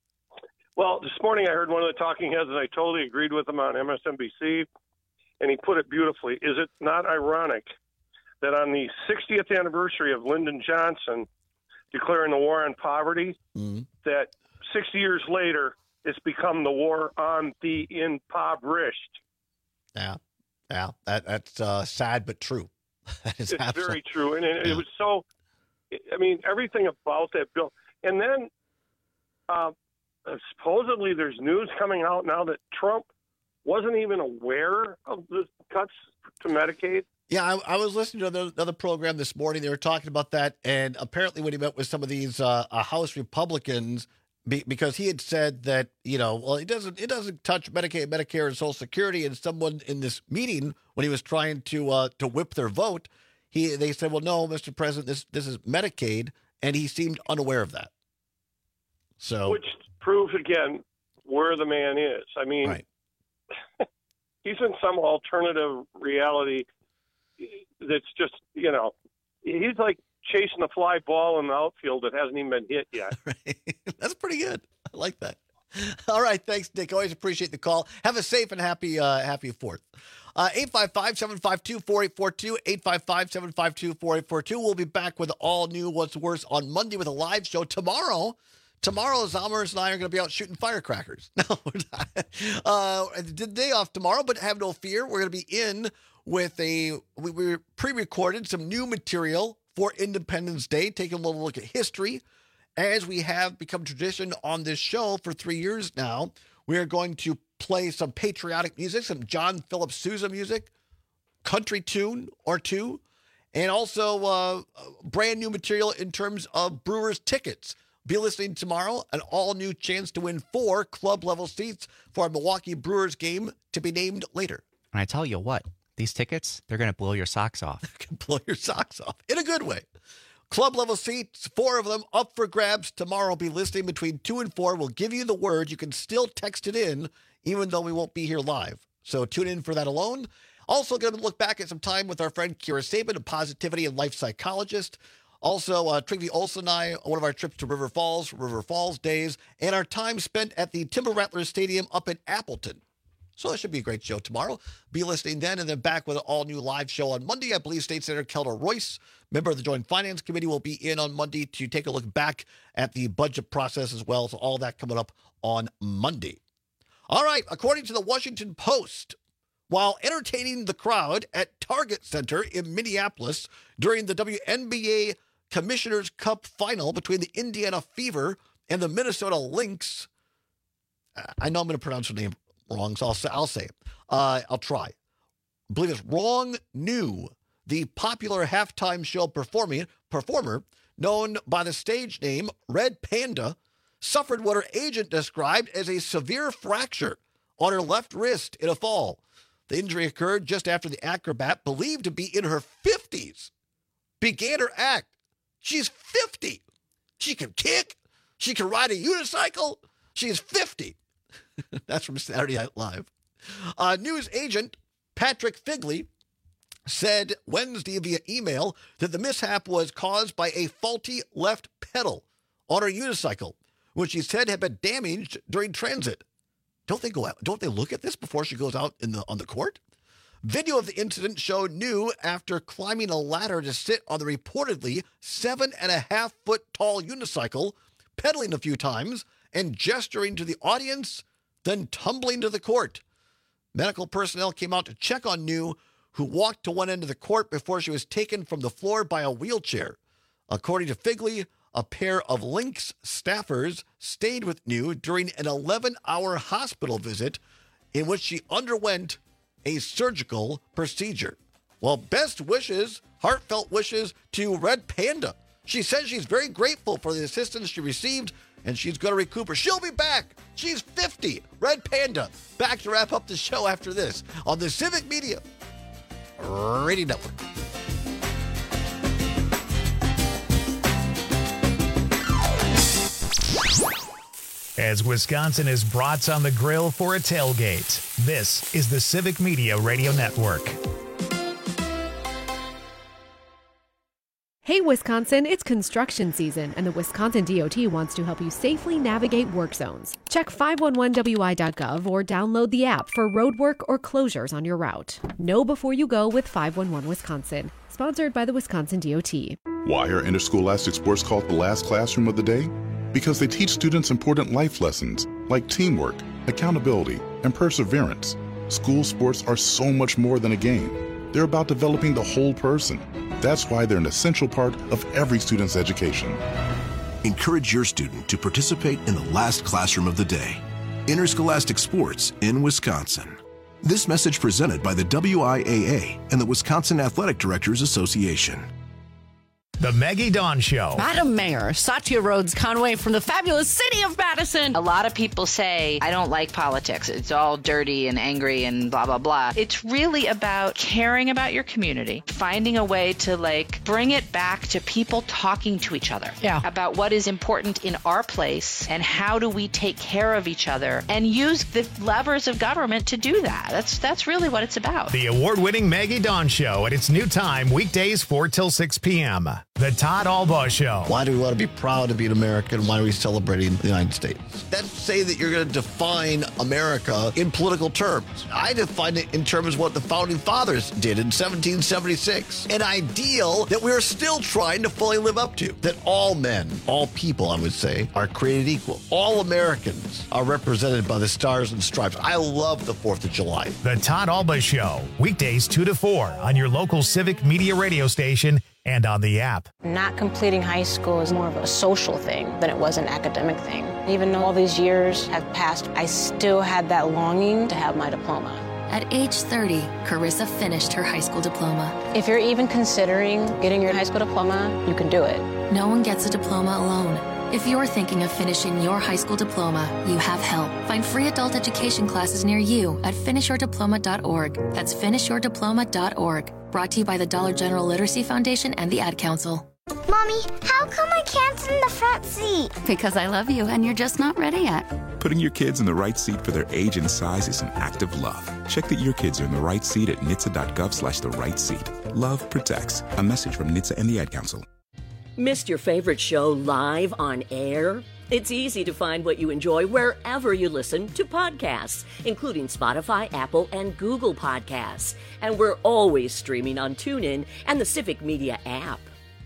Well, this morning I heard one of the talking heads, and I totally agreed with him on M S N B C, and he put it beautifully. Is it not ironic that on the sixtieth anniversary of Lyndon Johnson declaring the war on poverty, mm-hmm. that sixty years later it's become the war on the impoverished? Yeah, yeah, that, that's uh, sad but true. That is It's absolutely very true, and it, Yeah. it was so. I mean, everything about that bill, and then uh, uh, supposedly there's news coming out now that Trump wasn't even aware of the cuts to Medicaid. Yeah, I, I was listening to another, another program this morning. They were talking about that, and apparently when he met with some of these uh, uh, House Republicans, be, because he had said that, you know, well, it doesn't it doesn't touch Medicaid, Medicare, and Social Security. And someone in this meeting, when he was trying to uh, to whip their vote, he they said, well, no, Mister President, this this is Medicaid, and he seemed unaware of that. So, which proves again where the man is. I mean, right. He's in some alternative reality that's just, you know, he's like chasing a fly ball in the outfield that hasn't even been hit yet. Right. That's pretty good. I like that. All right. Thanks, Nick. Always appreciate the call. Have a safe and happy uh, happy fourth. Uh, eight five five, seven five two, four eight four two, eight five five, seven five two, four eight four two. We'll be back with all new What's Worse on Monday with a live show. Tomorrow, tomorrow, Zalmers and I are going to be out shooting firecrackers. No, we're not. Uh, the day off tomorrow, but have no fear. We're going to be in with a, we, we pre-recorded some new material for Independence Day, taking a little look at history. As we have become tradition on this show for three years now, we are going to play some patriotic music, some John Philip Sousa music, country tune or two, and also uh, brand new material in terms of Brewers tickets. Be listening tomorrow, an all-new chance to win four club-level seats for a Milwaukee Brewers game to be named later. And I tell you what, these tickets, they're going to blow your socks off. Blow your socks off in a good way. Club level seats, four of them up for grabs tomorrow. Be listening between two and four. We'll give you the word. You can still text it in, even though we won't be here live. So tune in for that alone. Also going to look back at some time with our friend Kira Sabin, a positivity and life psychologist. Also, uh, Trygve Olsen and I, one of our trips to River Falls, River Falls days, and our time spent at the Timber Rattlers Stadium up in Appleton. So it should be a great show tomorrow. Be listening then, and then back with an all-new live show on Monday. I believe State Senator Kelda Royce, member of the Joint Finance Committee, will be in on Monday to take a look back at the budget process as well. So all that coming up on Monday. All right, according to the Washington Post, while entertaining the crowd at Target Center in Minneapolis during the W N B A Commissioner's Cup final between the Indiana Fever and the Minnesota Lynx, I know I'm going to pronounce her name wrong, so I'll say, I'll say it. Uh, I'll try. I believe it's Wrong New, the popular halftime show performing, performer known by the stage name Red Panda, suffered what her agent described as a severe fracture on her left wrist in a fall. The injury occurred just after the acrobat, believed to be in her fifties, began her act. She's fifty. She can kick. She can ride a unicycle. She's fifty. That's from Saturday Night Live. Uh, news agent Patrick Figley said Wednesday via email that the mishap was caused by a faulty left pedal on her unicycle, which he said had been damaged during transit. Don't they go out? Don't they look at this before she goes out in the on the court? Video of the incident showed New after climbing a ladder to sit on the reportedly seven and a half foot tall unicycle, pedaling a few times and gesturing to the audience, then tumbling to the court. Medical personnel came out to check on New, who walked to one end of the court before she was taken from the floor by a wheelchair. According to Figley, a pair of Lynx staffers stayed with New during an eleven hour hospital visit in which she underwent a surgical procedure. Well, best wishes, heartfelt wishes to Red Panda. She says she's very grateful for the assistance she received, and she's going to recoup her. She'll be back. She's fifty. Red Panda. Back to wrap up the show after this on the Civic Media Radio Network. As Wisconsin is brats on the grill for a tailgate, this is the Civic Media Radio Network. Hey Wisconsin, it's construction season, and the Wisconsin D O T wants to help you safely navigate work zones. Check five one one W I dot gov or download the app for road work or closures on your route. Know before you go with five one one Wisconsin, sponsored by the Wisconsin D O T. Why are interscholastic sports called the last classroom of the day? Because they teach students important life lessons like teamwork, accountability, and perseverance. School sports are so much more than a game. They're about developing the whole person. That's why they're an essential part of every student's education. Encourage your student to participate in the last classroom of the day. Interscholastic Sports in Wisconsin. This message presented by the W I A A and the Wisconsin Athletic Directors Association. The Maggie Dawn Show. Madam Mayor, Satya Rhodes Conway from the fabulous city of Madison. A lot of people say, I don't like politics. It's all dirty and angry and blah, blah, blah. It's really about caring about your community, finding a way to, like, bring it back to people talking to each other. Yeah. About what is important in our place and how do we take care of each other and use the levers of government to do that. That's, that's really what it's about. The award-winning Maggie Dawn Show at its new time, weekdays four till six p.m. The Todd Albaugh Show. Why do we want to be proud to be an American? Why are we celebrating the United States? That's say that you're going to define America in political terms. I define it in terms of what the Founding Fathers did in seventeen seventy-six. An ideal that we're still trying to fully live up to. That all men, all people, I would say, are created equal. All Americans are represented by the stars and stripes. I love the fourth of July. The Todd Albaugh Show, weekdays two to four on your local Civic Media radio station and on the app. Not completing high school is more of a social thing than it was an academic thing. Even though all these years have passed, I still had that longing to have my diploma. At age thirty, Carissa finished her high school diploma. If you're even considering getting your high school diploma, you can do it. No one gets a diploma alone. If you're thinking of finishing your high school diploma, you have help. Find free adult education classes near you at finish your diploma dot org. That's finish your diploma dot org. Brought to you by the Dollar General Literacy Foundation and the Ad Council. Mommy, how come I can't sit in the front seat? Because I love you and you're just not ready yet. Putting your kids in the right seat for their age and size is an act of love. Check that your kids are in the right seat at N H T S A dot gov slash the right seat. Love protects. A message from N H T S A and the Ad Council. Missed your favorite show live on air? It's easy to find what you enjoy wherever you listen to podcasts, including Spotify, Apple, and Google Podcasts. And we're always streaming on TuneIn and the Civic Media app.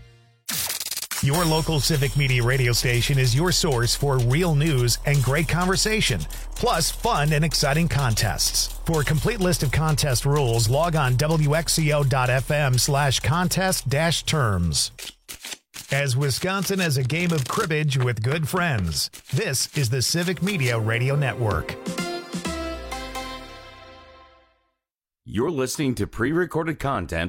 Your local Civic Media radio station is your source for real news and great conversation, plus fun and exciting contests. For a complete list of contest rules, log on W X C O dot F M slash contest dash terms. As Wisconsin has a game of cribbage with good friends, this is the Civic Media Radio Network. You're listening to pre-recorded content.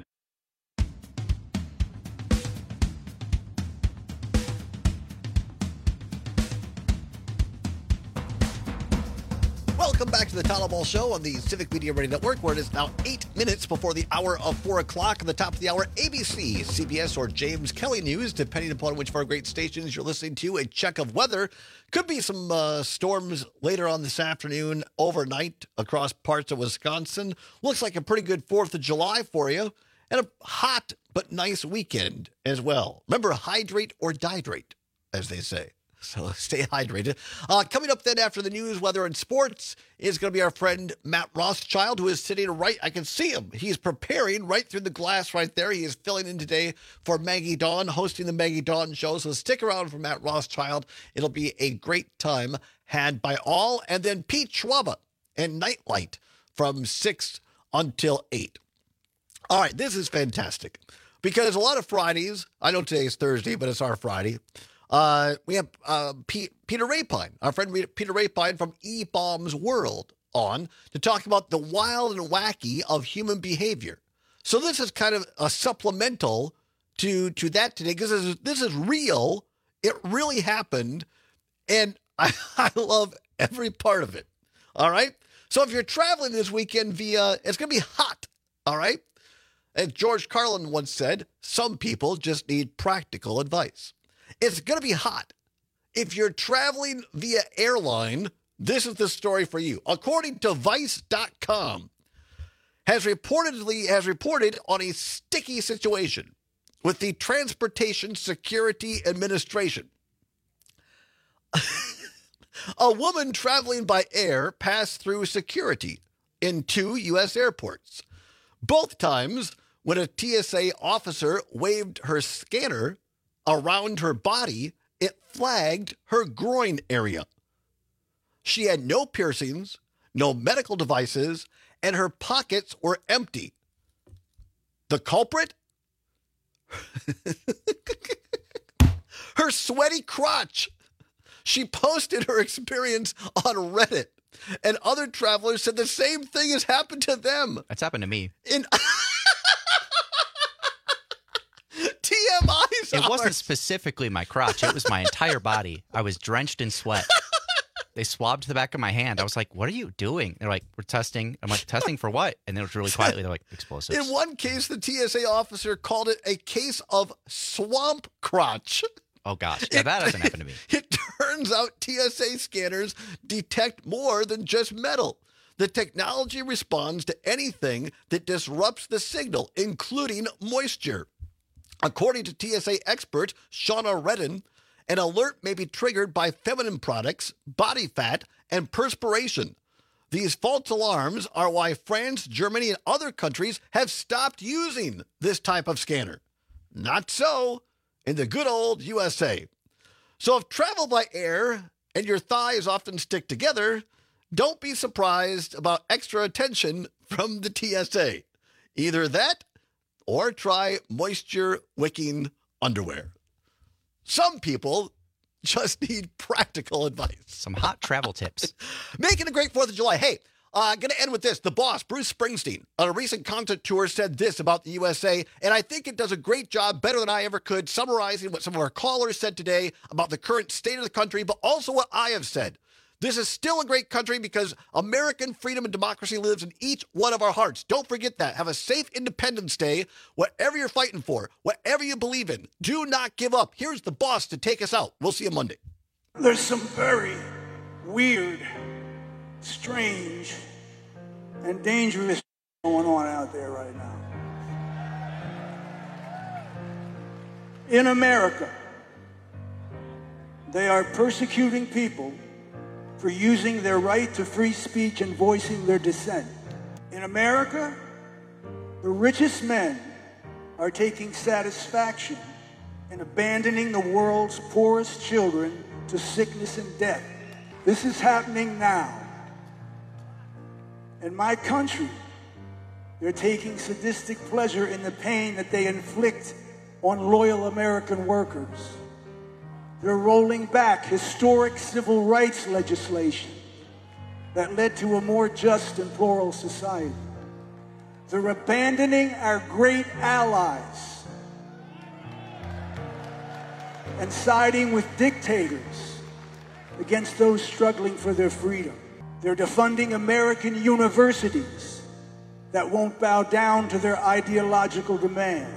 Welcome back to the Todd Albaugh Show on the Civic Media Radio Network, where it is now eight minutes before the hour of four o'clock. At the top of the hour, A B C, C B S, or James Kelly News, depending upon which of our great stations you're listening to. A check of weather. Could be some uh, storms later on this afternoon, overnight, across parts of Wisconsin. Looks like a pretty good fourth of July for you. And a hot but nice weekend as well. Remember, hydrate or dihydrate, as they say. So stay hydrated. Uh, coming up then after the news, weather, and sports is going to be our friend Matt Rothschild, who is sitting right. I can see him. He's preparing right through the glass right there. He is filling in today for Maggie Dawn, hosting the Maggie Dawn Show. So stick around for Matt Rothschild. It'll be a great time had by all. And then Pete Schwaba and Nightlight from six until eight. All right, this is fantastic because a lot of Fridays, I know today is Thursday, but it's our Friday. Uh, we have uh, P- Peter Rapine, our friend Peter Rapine from E-Bombs World, on to talk about the wild and wacky of human behavior. So this is kind of a supplemental to to that today, because this is, this is real. It really happened, and I, I love every part of it. All right? So if you're traveling this weekend via, it's going to be hot, all right? As George Carlin once said, some people just need practical advice. It's going to be hot. If you're traveling via airline, this is the story for you. According to Vice dot com, has reportedly has reported on a sticky situation with the Transportation Security Administration. A woman traveling by air passed through security in two U S airports. Both times when a T S A officer waved her scanner around her body, it flagged her groin area. She had no piercings, no medical devices, and her pockets were empty. The culprit? her sweaty crotch. She posted her experience on Reddit, and other travelers said the same thing has happened to them. That's happened to me. In T M Is It are- wasn't specifically my crotch. It was my entire body. I was drenched in sweat. They swabbed the back of my hand. I was like, what are you doing? They're like, we're testing. I'm like, testing for what? And then it was really quietly, they're like, explosives. In one case, the T S A officer called it a case of swamp crotch. Oh, gosh. Yeah, that hasn't happened to me. It turns out T S A scanners detect more than just metal. The technology responds to anything that disrupts the signal, including moisture. According to T S A expert Shauna Redden, an alert may be triggered by feminine products, body fat, and perspiration. These false alarms are why France, Germany, and other countries have stopped using this type of scanner. Not so in the good old U S A. So if travel by air and your thighs often stick together, don't be surprised about extra attention from the T S A. Either that or try moisture-wicking underwear. Some people just need practical advice. Some hot travel tips. Making a great fourth of July. Hey, I'm uh, going to end with this. The boss, Bruce Springsteen, on a recent concert tour said this about the U S A, and I think it does a great job, better than I ever could, summarizing what some of our callers said today about the current state of the country, but also what I have said. This is still a great country because American freedom and democracy lives in each one of our hearts. Don't forget that. Have a safe Independence Day, whatever you're fighting for, whatever you believe in. Do not give up. Here's the boss to take us out. We'll see you Monday. There's some very weird, strange, and dangerous going on out there right now. In America, they are persecuting people for using their right to free speech and voicing their dissent. In America, the richest men are taking satisfaction in abandoning the world's poorest children to sickness and death. This is happening now. In my country, they're taking sadistic pleasure in the pain that they inflict on loyal American workers. They're rolling back historic civil rights legislation that led to a more just and plural society. They're abandoning our great allies and siding with dictators against those struggling for their freedom. They're defunding American universities that won't bow down to their ideological demands.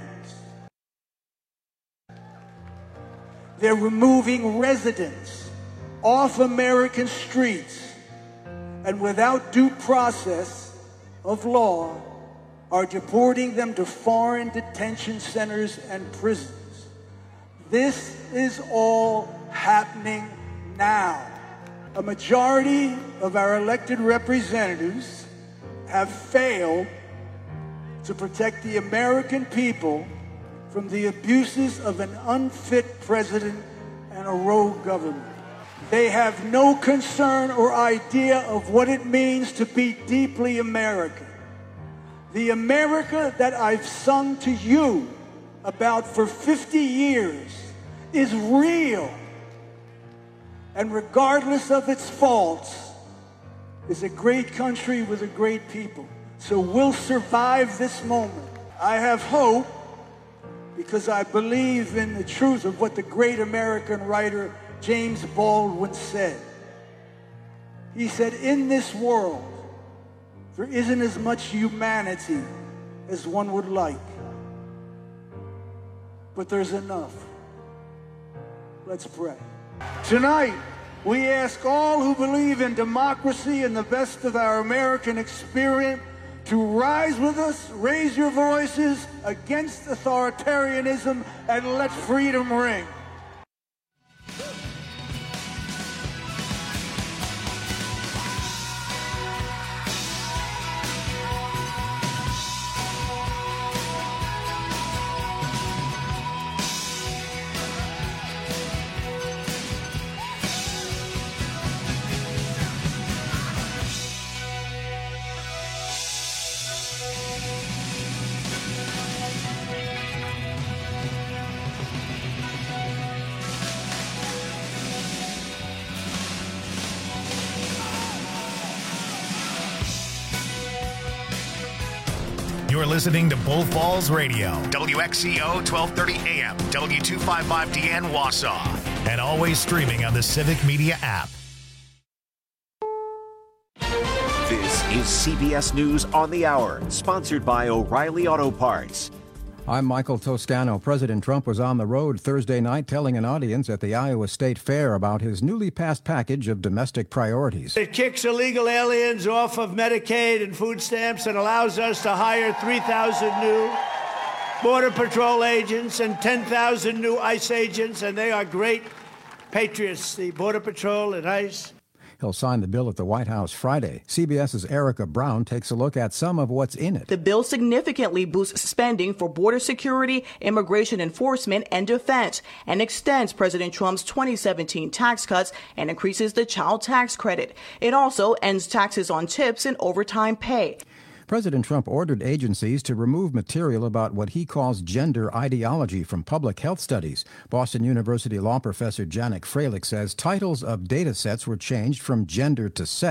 They're removing residents off American streets and without due process of law are deporting them to foreign detention centers and prisons. This is all happening now. A majority of our elected representatives have failed to protect the American people from the abuses of an unfit president and a rogue government. They have no concern or idea of what it means to be deeply American. The America that I've sung to you about for fifty years is real. And regardless of its faults, is a great country with a great people. So we'll survive this moment. I have hope because I believe in the truth of what the great American writer James Baldwin said. He said, in this world, there isn't as much humanity as one would like, but there's enough. Let's pray. Tonight, we ask all who believe in democracy and the best of our American experience to rise with us, raise your voices against authoritarianism, and let freedom ring. You're listening to Bull Falls Radio, W X C O twelve thirty A M, W two fifty-five D N Wausau, and always streaming on the Civic Media app. This is C B S News on the Hour, sponsored by O'Reilly Auto Parts. I'm Michael Toscano. President Trump was on the road Thursday night telling an audience at the Iowa State Fair about his newly passed package of domestic priorities. It kicks illegal aliens off of Medicaid and food stamps and allows us to hire three thousand new Border Patrol agents and ten thousand new ICE agents, and they are great patriots, the Border Patrol and ICE. He'll sign the bill at the White House Friday. CBS's Erica Brown takes a look at some of what's in it. The bill significantly boosts spending for border security, immigration enforcement, and defense, and extends President Trump's twenty seventeen tax cuts and increases the child tax credit. It also ends taxes on tips and overtime pay. President Trump ordered agencies to remove material about what he calls gender ideology from public health studies. Boston University law professor Janek Freilich says titles of data sets were changed from gender to sex.